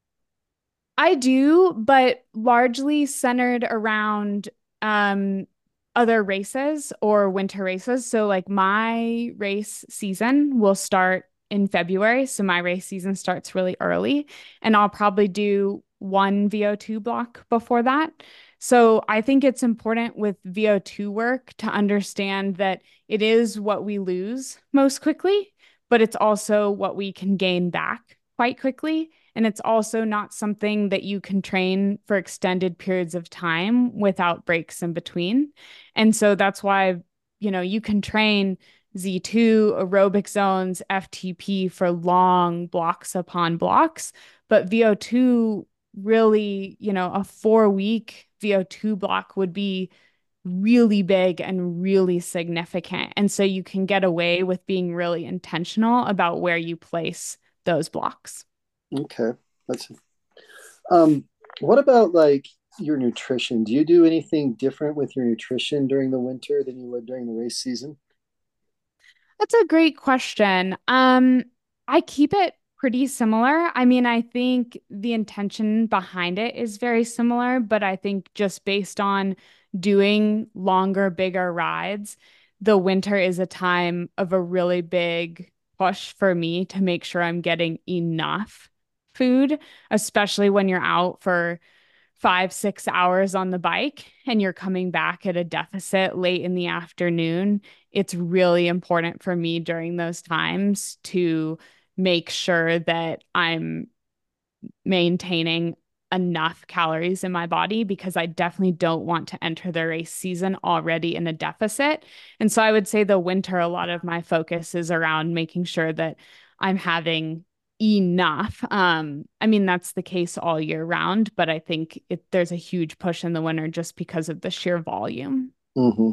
I do, but largely centered around um, other races or winter races. So, like my race season will start in February. So, my race season starts really early, and I'll probably do one V O two block before that. So, I think it's important with V O two work to understand that it is what we lose most quickly, but it's also what we can gain back quite quickly. And it's also not something that you can train for extended periods of time without breaks in between. And so that's why, you know, you can train Z two, aerobic zones, F T P for long blocks upon blocks. But V O two really, you know, a four week V O two block would be really big and really significant. And so you can get away with being really intentional about where you place those blocks. Okay, that's um. What about like your nutrition? Do you do anything different with your nutrition during the winter than you would during the race season? That's a great question. Um, I keep it pretty similar. I mean, I think the intention behind it is very similar, but I think just based on doing longer, bigger rides, the winter is a time of a really big push for me to make sure I'm getting enough food, especially when you're out for five, six hours on the bike and you're coming back at a deficit late in the afternoon. It's really important for me during those times to make sure that I'm maintaining enough calories in my body because I definitely don't want to enter the race season already in a deficit. And so I would say the winter, a lot of my focus is around making sure that I'm having enough. Um, I mean, that's the case all year round, but I think it, there's a huge push in the winter just because of the sheer volume. Mm-hmm.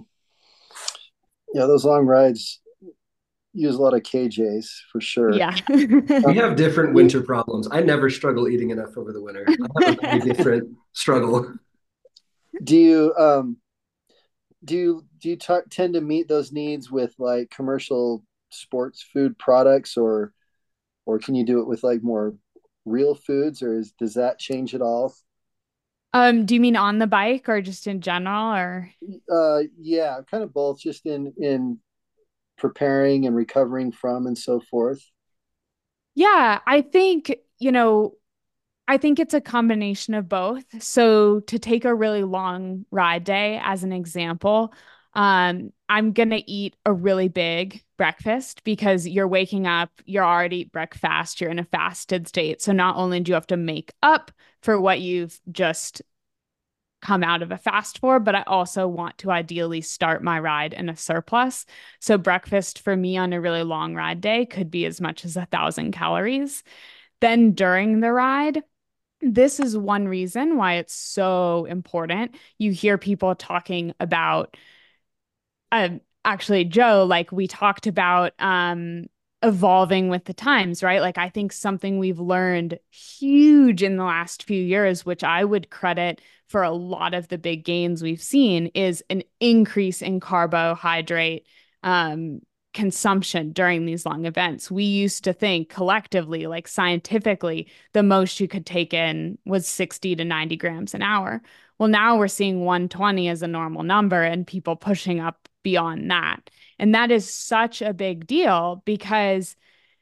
Yeah, those long rides use a lot of K Js for sure. Yeah. We Um, have different do, winter problems. I never struggle eating enough over the winter. I have a very different struggle. do you um do you do you t- tend to meet those needs with like commercial sports food products, or or can you do it with like more real foods, or is, does that change at all? Um, do you mean on the bike or just in general or? Uh, yeah, kind of both, just in in preparing and recovering from and so forth. Yeah, I think, you know, I think it's a combination of both. So to take a really long ride day as an example, um, I'm gonna eat a really big breakfast because you're waking up, you're already breakfast, you're in a fasted state. So not only do you have to make up for what you've just come out of a fast for, but I also want to ideally start my ride in a surplus. So breakfast for me on a really long ride day could be as much as a thousand calories. Then during the ride, this is one reason why it's so important. You hear people talking about, um, actually, Joe, like we talked about, um, evolving with the times, right? Like I think something we've learned huge in the last few years, which I would credit for a lot of the big gains we've seen, is an increase in carbohydrate um, consumption during these long events. We used to think collectively, like scientifically, the most you could take in was sixty to ninety grams an hour. Well, now we're seeing one twenty as a normal number and people pushing up beyond that. And that is such a big deal because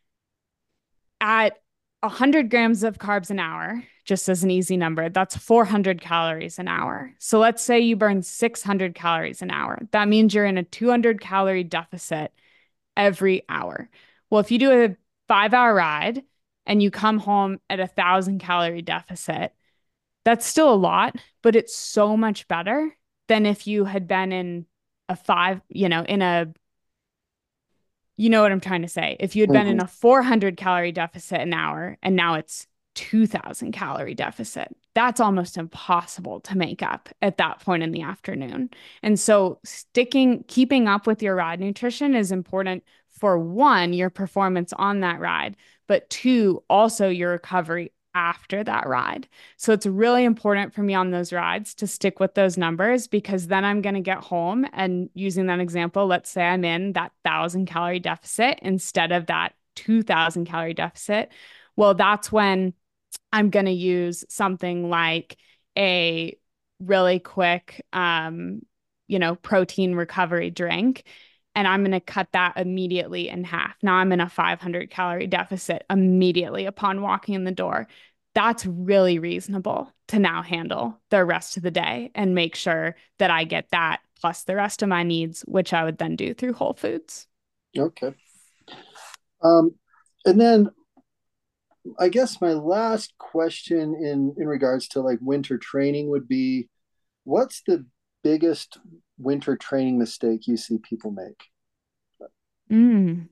at one hundred grams of carbs an hour, just as an easy number, that's four hundred calories an hour. So let's say you burn six hundred calories an hour. That means you're in a two hundred calorie deficit every hour. Well, if you do a five hour ride and you come home at a thousand calorie deficit, that's still a lot, but it's so much better than if you had been in a five, you know, in a, you know what I'm trying to say. If you had been Mm-hmm. in a four hundred calorie deficit an hour and now it's two thousand calorie deficit, that's almost impossible to make up at that point in the afternoon. And so sticking, keeping up with your ride nutrition is important for one, your performance on that ride, but two, also your recovery after that ride. So it's really important for me on those rides to stick with those numbers because then I'm going to get home and using that example, let's say I'm in that thousand calorie deficit instead of that two thousand calorie deficit. Well, that's when I'm going to use something like a really quick, um, you know, protein recovery drink. And I'm going to cut that immediately in half. Now I'm in a five hundred calorie deficit immediately upon walking in the door. That's really reasonable to now handle the rest of the day and make sure that I get that plus the rest of my needs, which I would then do through Whole Foods. Okay. Um, and then I guess my last question in in regards to like winter training would be, what's the biggest winter training mistake you see people make? Mm.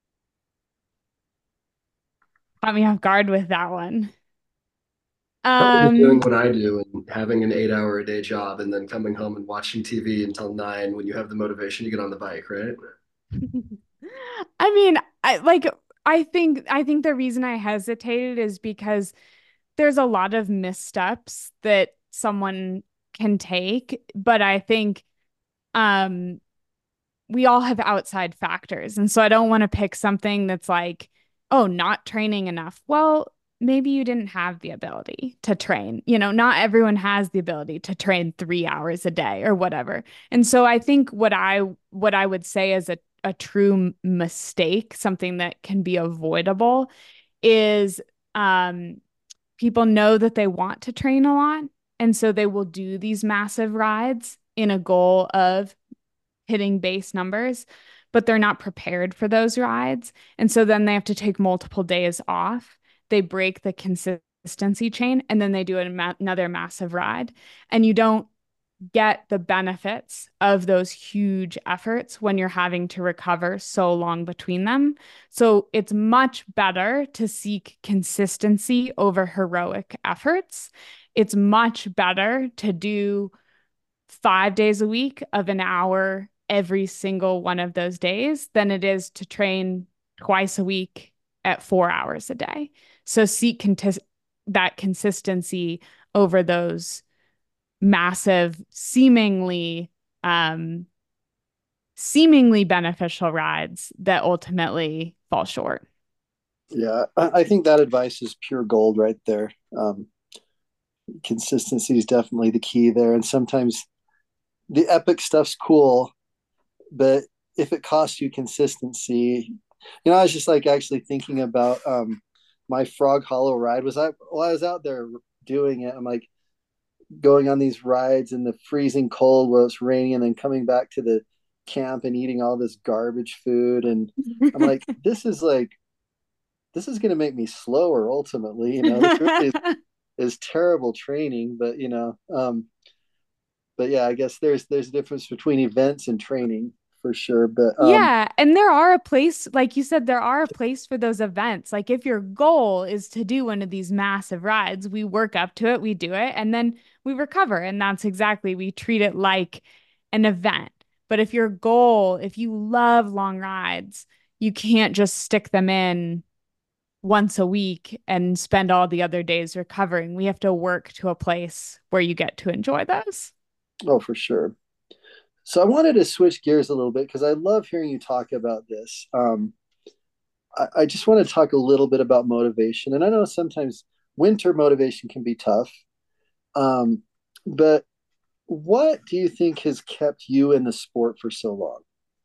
Caught me off guard with that one. Probably doing Um, what I do and having an eight hour a day job and then coming home and watching T V until nine when you have the motivation to get on the bike, right? I mean, I like I think I think the reason I hesitated is because there's a lot of missteps that someone can take, but I think um we all have outside factors. And so I don't want to pick something that's like, oh, not training enough. Well, maybe you didn't have the ability to train. You know, not everyone has the ability to train three hours a day or whatever. And so I think what I what I would say is a, a true mistake, something that can be avoidable, is um, people know that they want to train a lot. And so they will do these massive rides in a goal of hitting base numbers, but they're not prepared for those rides. And so then they have to take multiple days off. They break the consistency chain and then they do an, another massive ride. And you don't get the benefits of those huge efforts when you're having to recover so long between them. So it's much better to seek consistency over heroic efforts. It's much better to do five days a week of an hour every single one of those days than it is to train twice a week at four hours a day. So seek contis- that consistency over those massive, seemingly um, seemingly beneficial rides that ultimately fall short. Yeah, I think that advice is pure gold right there. Um, consistency is definitely the key there. And sometimes the epic stuff's cool, but if it costs you consistency, you know, I was just like actually thinking about um, my Frog Hollow ride. Was I while I was out there doing it, I'm like going on these rides in the freezing cold while it's raining, and then coming back to the camp and eating all this garbage food, and I'm like, this is like this is going to make me slower ultimately. You know, this really is, is terrible training, but you know, um, but yeah, I guess there's there's a difference between events and training for sure. But um, Yeah, and there are a place, like you said, there are a place for those events. Like if your goal is to do one of these massive rides, we work up to it, we do it, and then we recover. And that's exactly, we treat it like an event. But if your goal, if you love long rides, you can't just stick them in once a week and spend all the other days recovering. We have to work to a place where you get to enjoy those. oh, for sure. So I wanted to switch gears a little bit because I love hearing you talk about this. Um, I, I just want to talk a little bit about motivation, and I know sometimes winter motivation can be tough. Um, but what do you think has kept you in the sport for so long?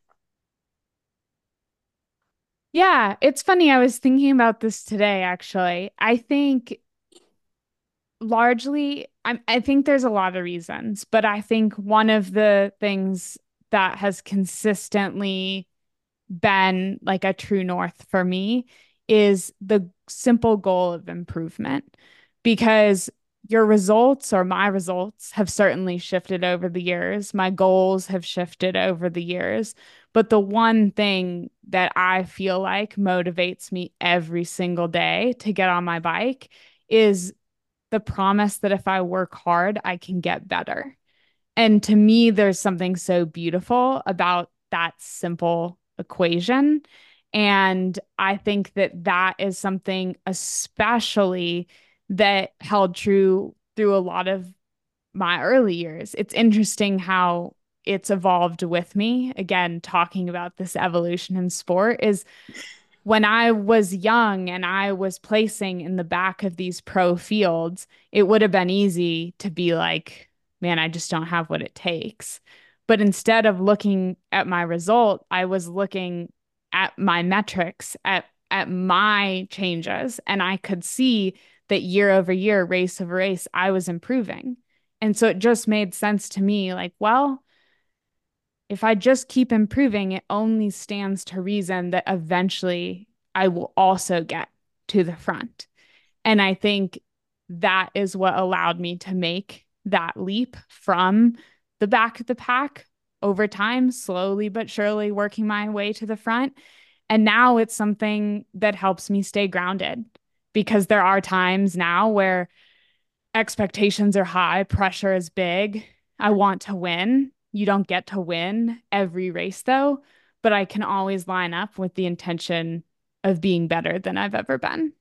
Yeah, it's funny. I was thinking about this today, actually. I think largely, I, I think there's a lot of reasons, but I think one of the things that has consistently been like a true north for me is the simple goal of improvement because your results or my results have certainly shifted over the years. My goals have shifted over the years. But the one thing that I feel like motivates me every single day to get on my bike is the promise that if I work hard, I can get better. And to me, there's something so beautiful about that simple equation. And I think that that is something especially that held true through a lot of my early years. It's interesting how it's evolved with me. Again, talking about this evolution in sport is when I was young and I was placing in the back of these pro fields, it would have been easy to be like, man, I just don't have what it takes. But instead of looking at my result, I was looking at my metrics, at at my changes, and I could see that year over year, race over race, I was improving. And so it just made sense to me like, well, if I just keep improving, it only stands to reason that eventually I will also get to the front. And I think that is what allowed me to make that leap from the back of the pack over time, slowly but surely working my way to the front. And now it's something that helps me stay grounded because there are times now where expectations are high, pressure is big. I want to win. You don't get to win every race though, but I can always line up with the intention of being better than I've ever been.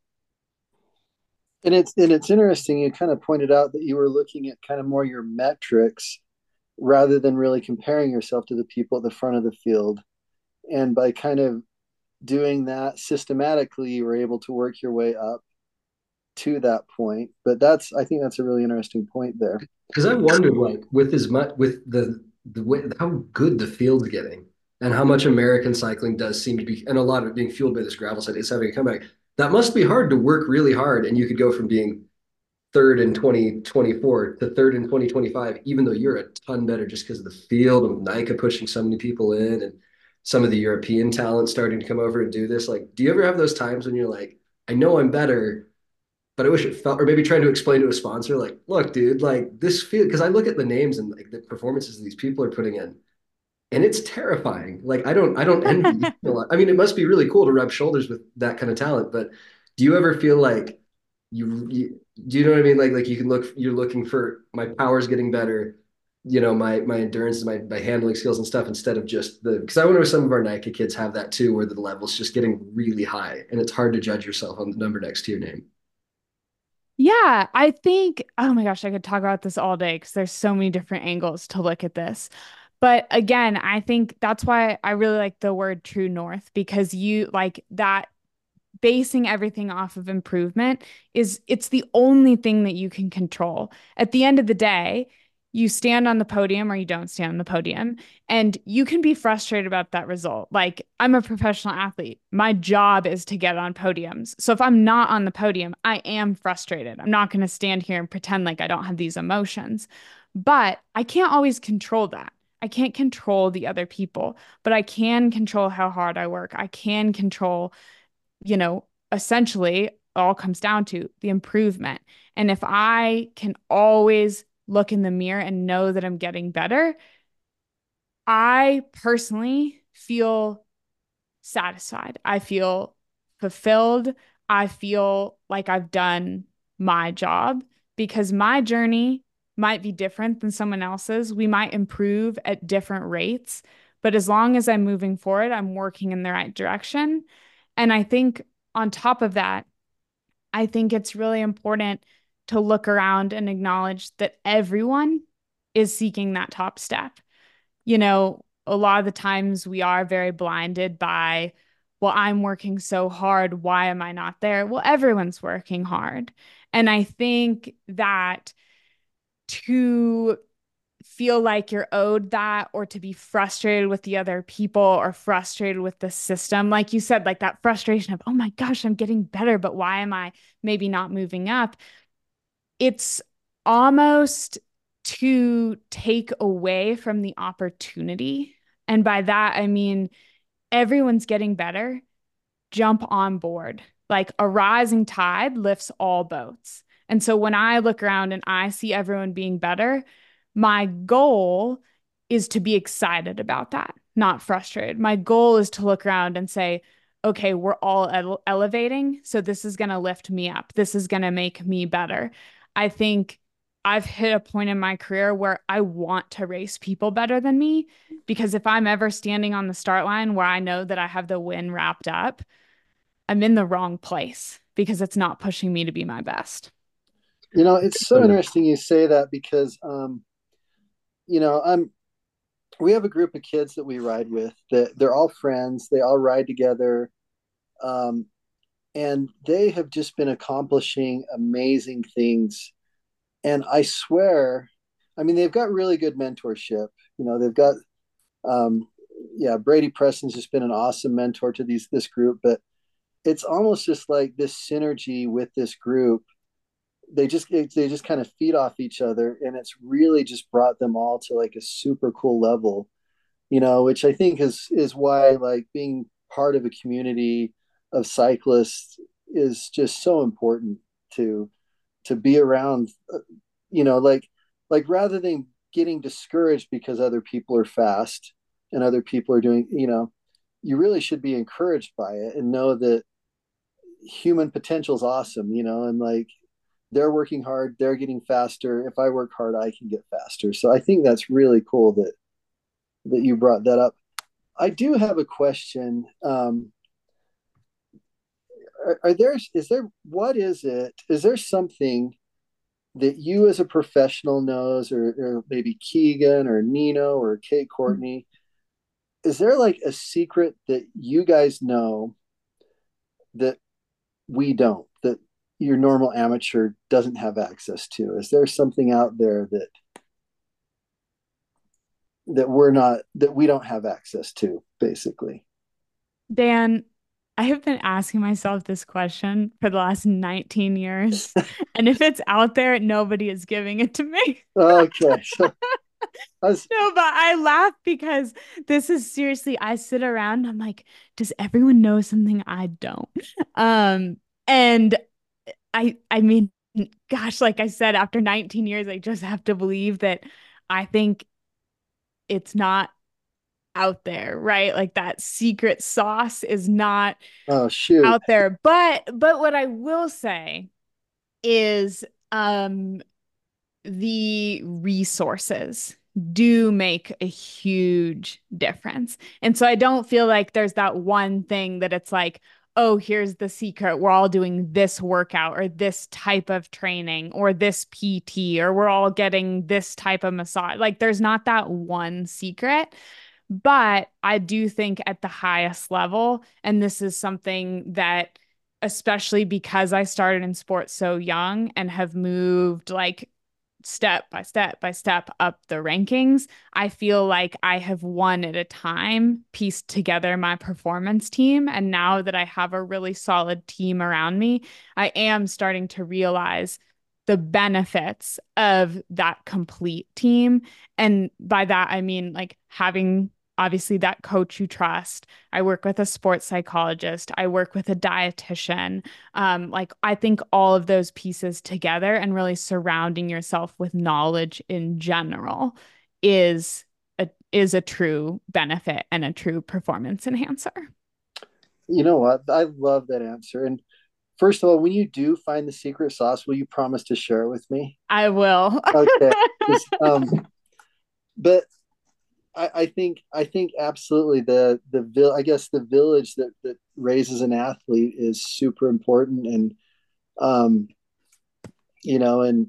And it's and it's interesting. You kind of pointed out that you were looking at kind of more your metrics rather than really comparing yourself to the people at the front of the field. And by kind of doing that systematically, you were able to work your way up to that point. But that's I think that's a really interesting point there. Because I wondered, like, with as much with the the way how good the field's getting, and how much American cycling does seem to be, and a lot of it being fueled by this gravel side, is having a comeback. That must be hard to work really hard, and you could go from being third in twenty twenty-four to third in twenty twenty-five, even though you're a ton better just because of the field and NICA pushing so many people in and some of the European talent starting to come over and do this. Like, do you ever have those times when you're like, I know I'm better, but I wish it felt, or maybe trying to explain to a sponsor, like, look, dude, like this field, because I look at the names and like the performances these people are putting in, and it's terrifying. Like, I don't, I don't envy you a lot. I mean, it must be really cool to rub shoulders with that kind of talent, but do you ever feel like you, you do you know what I mean? Like, like you can look, you're looking for my power's getting better, you know, my my endurance, my my handling skills and stuff, instead of just the, because I wonder if some of our NICA kids have that too, where the level's just getting really high and it's hard to judge yourself on the number next to your name. Yeah, I think, oh my gosh, I could talk about this all day because there's so many different angles to look at this. But again, I think that's why I really like the word true north because you like that basing everything off of improvement is it's the only thing that you can control. At the end of the day, you stand on the podium or you don't stand on the podium, and you can be frustrated about that result. Like, I'm a professional athlete. My job is to get on podiums. So if I'm not on the podium, I am frustrated. I'm not going to stand here and pretend like I don't have these emotions. But I can't always control that. I can't control the other people, but I can control how hard I work. I can control, you know, essentially all comes down to the improvement. And if I can always look in the mirror and know that I'm getting better, I personally feel satisfied. I feel fulfilled. I feel like I've done my job because my journey might be different than someone else's. We might improve at different rates, but as long as I'm moving forward, I'm working in the right direction. And I think on top of that, I think it's really important to look around and acknowledge that everyone is seeking that top step. You know, a lot of the times we are very blinded by, well, I'm working so hard. Why am I not there? Well, everyone's working hard. And I think that to feel like you're owed that or to be frustrated with the other people or frustrated with the system. Like you said, like that frustration of, oh my gosh, I'm getting better, but why am I maybe not moving up? It's almost to take away from the opportunity. And by that, I mean, everyone's getting better. Jump on board. Like a rising tide lifts all boats. And so when I look around and I see everyone being better, my goal is to be excited about that, not frustrated. My goal is to look around and say, okay, we're all ele- elevating. So this is going to lift me up. This is going to make me better. I think I've hit a point in my career where I want to race people better than me because if I'm ever standing on the start line where I know that I have the win wrapped up, I'm in the wrong place because it's not pushing me to be my best. You know, it's so interesting you say that because, um, you know, I'm, we have a group of kids that we ride with that they're all friends. They all ride together. Um, and they have just been accomplishing amazing things. And I swear, I mean, they've got really good mentorship. You know, they've got, um, yeah, Brady Preston's just been an awesome mentor to these this group. But it's almost just like this synergy with this group. They just they just kind of feed off each other, and it's really just brought them all to like a super cool level. You know, which I think is is why like being part of a community of cyclists is just so important to to be around. uh, You know, like like rather than getting discouraged because other people are fast and other people are doing, you know, you really should be encouraged by it and know that human potential is awesome, you know, and like they're working hard, they're getting faster. If I work hard, I can get faster. So I think that's really cool that that you brought that up. I do have a question. Um, are, are there is there what is it? Is there something that you as a professional knows, or, or maybe Keegan or Nino or Kate Courtney? Is there like a secret that you guys know that we don't, that your normal amateur doesn't have access to? Is there something out there that that we're not that we don't have access to, basically? Dan, I have been asking myself this question for the last nineteen years. And if it's out there, nobody is giving it to me. Okay, so I was, No, but I laugh because this is seriously, I sit around, I'm like, does everyone know something I don't? Um, and I I mean, gosh, like I said, after nineteen years, I just have to believe that I think it's not out there, right? Like that secret sauce is not oh shoot. out there. But but what I will say is um the resources do make a huge difference. And so I don't feel like there's that one thing that it's like, oh, here's the secret. We're all doing this workout or this type of training or this P T, or we're all getting this type of massage. Like there's not that one secret. But I do think at the highest level, and this is something that, especially because I started in sports so young and have moved like step by step by step up the rankings, I feel like I have one at a time pieced together my performance team. And now that I have a really solid team around me, I am starting to realize the benefits of that complete team. And by that, I mean like having obviously that coach you trust. I work with a sports psychologist. I work with a dietitian. Um, like I think all of those pieces together and really surrounding yourself with knowledge in general is a is a true benefit and a true performance enhancer. You know what? I love that answer. And first of all, when you do find the secret sauce, will you promise to share it with me? I will. Okay. Um, but I, I think I think absolutely the the vil- I guess the village that that raises an athlete is super important, and um, you know, and,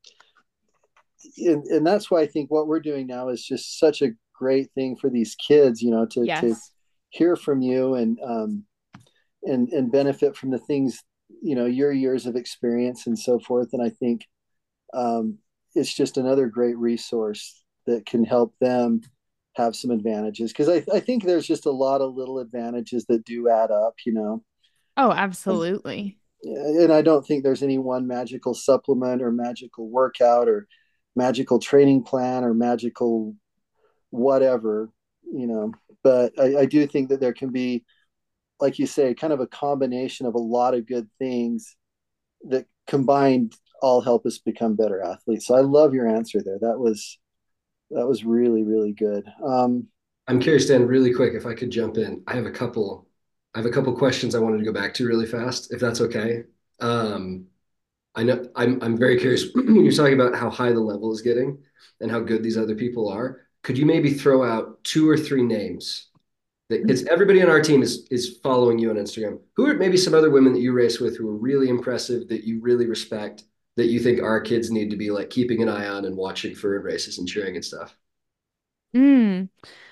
and and that's why I think what we're doing now is just such a great thing for these kids, you know, to to Yes. hear from you and um, and and benefit from the things, you know, your years of experience and so forth. And I think um, it's just another great resource that can help them have some advantages, because I, I think there's just a lot of little advantages that do add up, you know. Oh, Um, absolutely. and I don't think there's any one magical supplement or magical workout or magical training plan or magical whatever, you know. But I, I do think that there can be, like you say, kind of a combination of a lot of good things that combined all help us become better athletes. So I love your answer there. That was that was really really good. Um, I'm curious, Dan, really quick, if I could jump in. I have a couple, I have a couple questions I wanted to go back to really fast, if that's okay. Um, I know I'm I'm very curious when you're talking about how high the level is getting and how good these other people are. Could you maybe throw out two or three names that, because everybody on our team is is following you on Instagram. Who are maybe some other women that you race with who are really impressive that you really respect? that you think our kids need to be like keeping an eye on and watching for in races and cheering and stuff? Mm.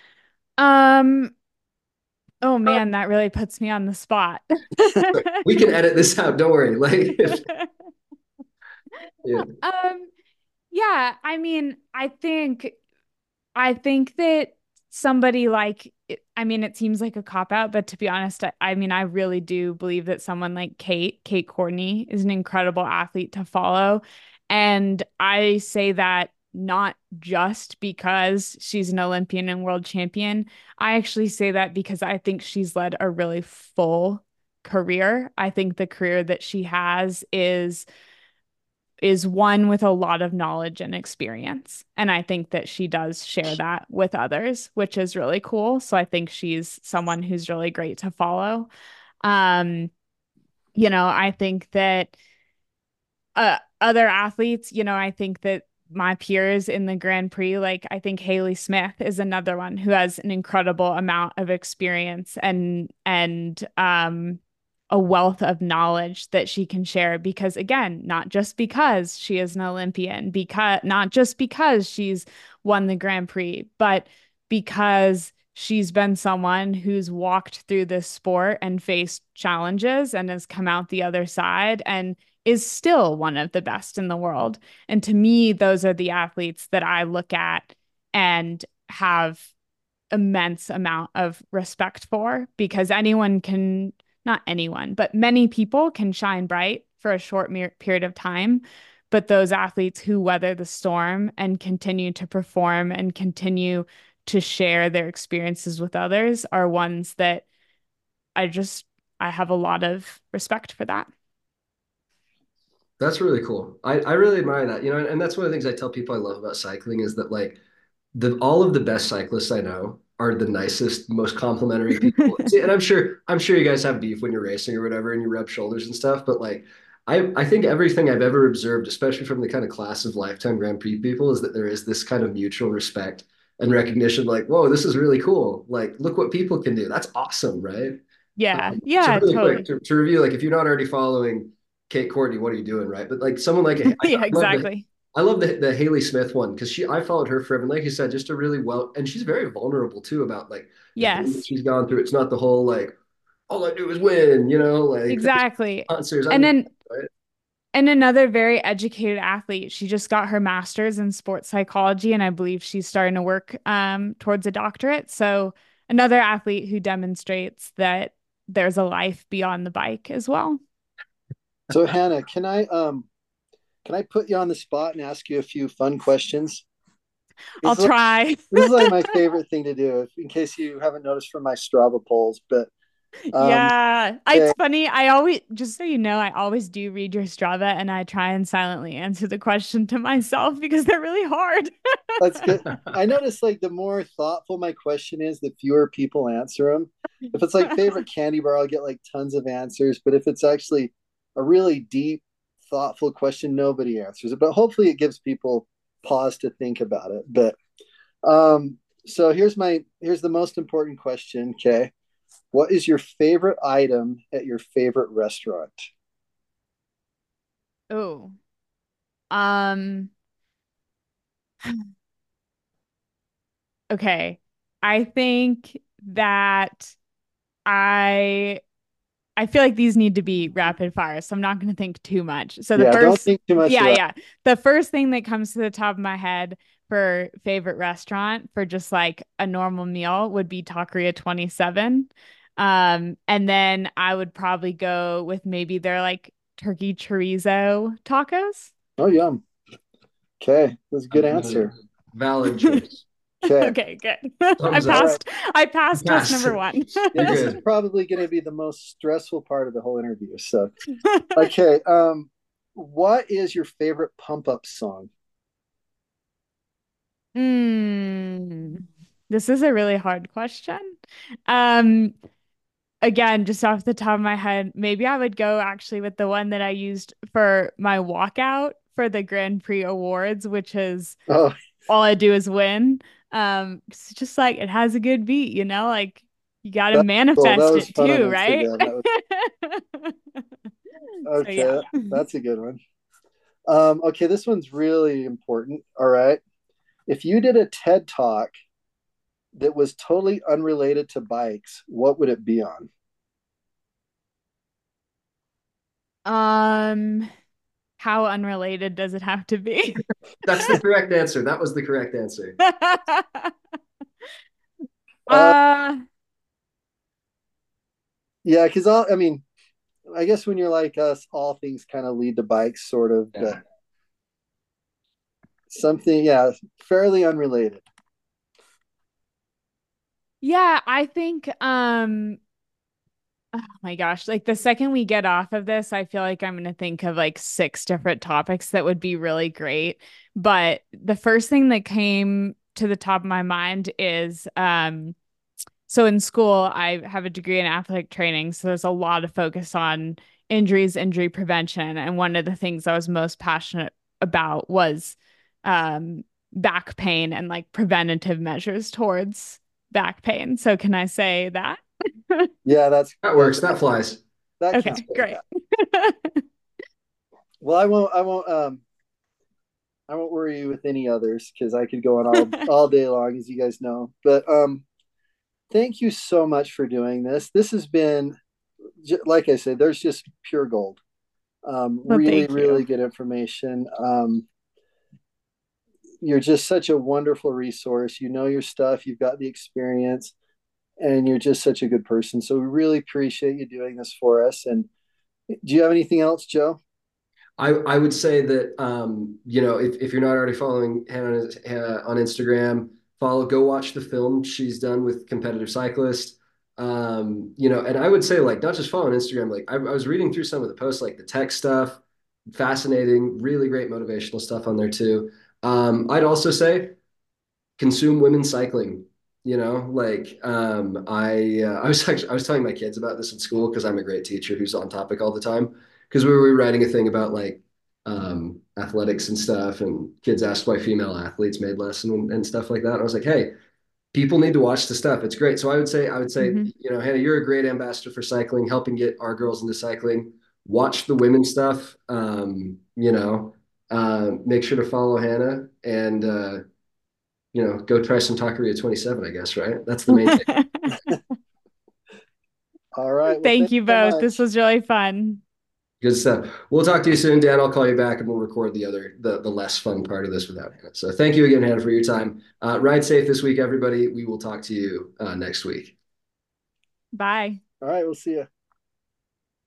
Um, oh man, that really puts me on the spot. We can edit this out. Don't worry. Like, if, yeah. Um, yeah, I mean, I think I think that somebody like, I mean, it seems like a cop out, but to be honest, I, I mean, I really do believe that someone like Kate, Kate Courtney, is an incredible athlete to follow. And I say that not just because she's an Olympian and world champion. I actually say that because I think she's led a really full career. I think the career that she has is is one with a lot of knowledge and experience. And I think that she does share that with others, which is really cool. So I think she's someone who's really great to follow. Um, you know, I think that uh, other athletes, you know, I think that my peers in the Grand Prix, like I think Haley Smith is another one who has an incredible amount of experience and and um a wealth of knowledge that she can share because again, not just because she is an Olympian, because not just because she's won the Grand Prix, but because she's been someone who's walked through this sport and faced challenges and has come out the other side and is still one of the best in the world. And to me, those are the athletes that I look at and have immense amount of respect for because anyone can, not anyone, but many people can shine bright for a short period of time. But those athletes who weather the storm and continue to perform and continue to share their experiences with others are ones that I just, I have a lot of respect for that. That's really cool. I, I really admire that. You know, and, and that's one of the things I tell people I love about cycling is that like the all of the best cyclists I know are the nicest, most complimentary people. See, and I'm sure I'm sure you guys have beef when you're racing or whatever and you rub shoulders and stuff, but like I I think everything I've ever observed, especially from the kind of class of lifetime Grand Prix people, is that there is this kind of mutual respect and recognition, like, whoa, this is really cool. Like, look what people can do. That's awesome, right? Yeah, Um, so yeah, really quick totally. to, to review, like if you're not already following Kate Courtney, what are you doing, right? But like someone like I, Yeah, I love the exactly. I love the the Haley Smith one because she I followed her forever. And like you said, just a really well, and she's very vulnerable too about like the things that Yes, she's gone through. It's not the whole like all I do is win, you know, like exactly. sponsors. I And don't then right? and another very educated athlete. She just got her master's in sports psychology, and I believe she's starting to work um, towards a doctorate. So another athlete who demonstrates that there's a life beyond the bike as well. So Hannah, can I um can I put you on the spot and ask you a few fun questions? I'll This is like, try. this is like my favorite thing to do, if, in case you haven't noticed from my Strava polls. But um, Yeah, okay, it's funny. I always, just so you know, I always do read your Strava and I try and silently answer the question to myself because they're really hard. that's good. I notice like the more thoughtful my question is, the fewer people answer them. If it's like favorite candy bar, I'll get like tons of answers. But if it's actually a really deep, thoughtful question, nobody answers it. But hopefully, it gives people pause to think about it. But um, so here's my here's the most important question. Okay, what is your favorite item at your favorite restaurant? Oh, um, okay. I think that I I feel like these need to be rapid fire, so I'm not going to think too much. So the Yeah, don't first, think too much yeah, about yeah. The first thing that comes to the top of my head for favorite restaurant for just like a normal meal would be Taqueria twenty-seven. Um, and then I would probably go with maybe their like turkey chorizo tacos. it. Oh, yum. Okay, that's a good answer. Valid choice. Okay, Okay, good. I Thumbs all up. right. passed. I passed test Pass. number one. Yeah, You're this is good. probably going to be the most stressful part of the whole interview. So, okay, um, what is your favorite pump up song? Hmm. This is a really hard question. Um, again, just off the top of my head, maybe I would go actually with the one that I used for my walkout for the Grand Prix Awards, which is Oh, All I Do Is Win. Um, it's just like it has a good beat, you know, like you got to that's cool. That manifest was it fun on too, right? Instagram. That was So yeah. okay. That's a good one. Um, okay, this one's really important. All right. If you did a TED talk that was totally unrelated to bikes, what would it be on? Um, how unrelated does it have to be? That's the correct answer. That was the correct answer. Uh, uh, yeah, because all I mean, I guess when you're like us, all things kind of lead to bikes, sort of, Yeah. but something, yeah, fairly unrelated. yeah, I think um oh my gosh, like the second we get off of this, I feel like I'm going to think of like six different topics that would be really great. But the first thing that came to the top of my mind is um so in school, I have a degree in athletic training, so there's a lot of focus on injuries, injury prevention, and one of the things I was most passionate about was um back pain and like preventative measures towards back pain. So can I say that? Yeah, that's That that's works. That flies. that can Okay, stay. Yeah. great. Well, I won't. I won't. Um, I won't worry you with any others because I could go on all all day long, as you guys know. But um, thank you so much for doing this. This has been, like I said, there's just pure gold. Um, Well, really, thank really you. good information. Um, you're just such a wonderful resource. You know your stuff. You've got the experience, and you're just such a good person. So we really appreciate you doing this for us. And do you have anything else, Joe? I, I would say that um, you know if, if you're not already following Hannah uh, on Instagram, follow go watch the film she's done with Competitive Cyclist. Um, you know, and I would say like not just follow on Instagram. Like I, I was reading through some of the posts, like the tech stuff, fascinating, really great motivational stuff on there too. Um, I'd also say consume women's cycling. You know, like um, I uh, I was actually I was telling my kids about this in school because I'm a great teacher who's on topic all the time. Because we were writing a thing about like um, athletics and stuff, and kids asked why female athletes made less and, and stuff like that. And I was like, hey, people need to watch the stuff. It's great. So I would say I would say Hmm. you know, Hannah, you're a great ambassador for cycling, helping get our girls into cycling. Watch the women's stuff. Um, you know, uh, make sure to follow Hannah and. Uh, you know, go try some Taqueria twenty-seven, I guess, right? That's the main thing. All right. Well, Thank thanks you so both. This much. was really fun. Good stuff. We'll talk to you soon, Dan. I'll call you back and we'll record the other, the, the less fun part of this without Hannah. So thank you again, Hannah, for your time. Uh, ride safe this week, everybody. We will talk to you uh, next week. Bye. All right. We'll see you.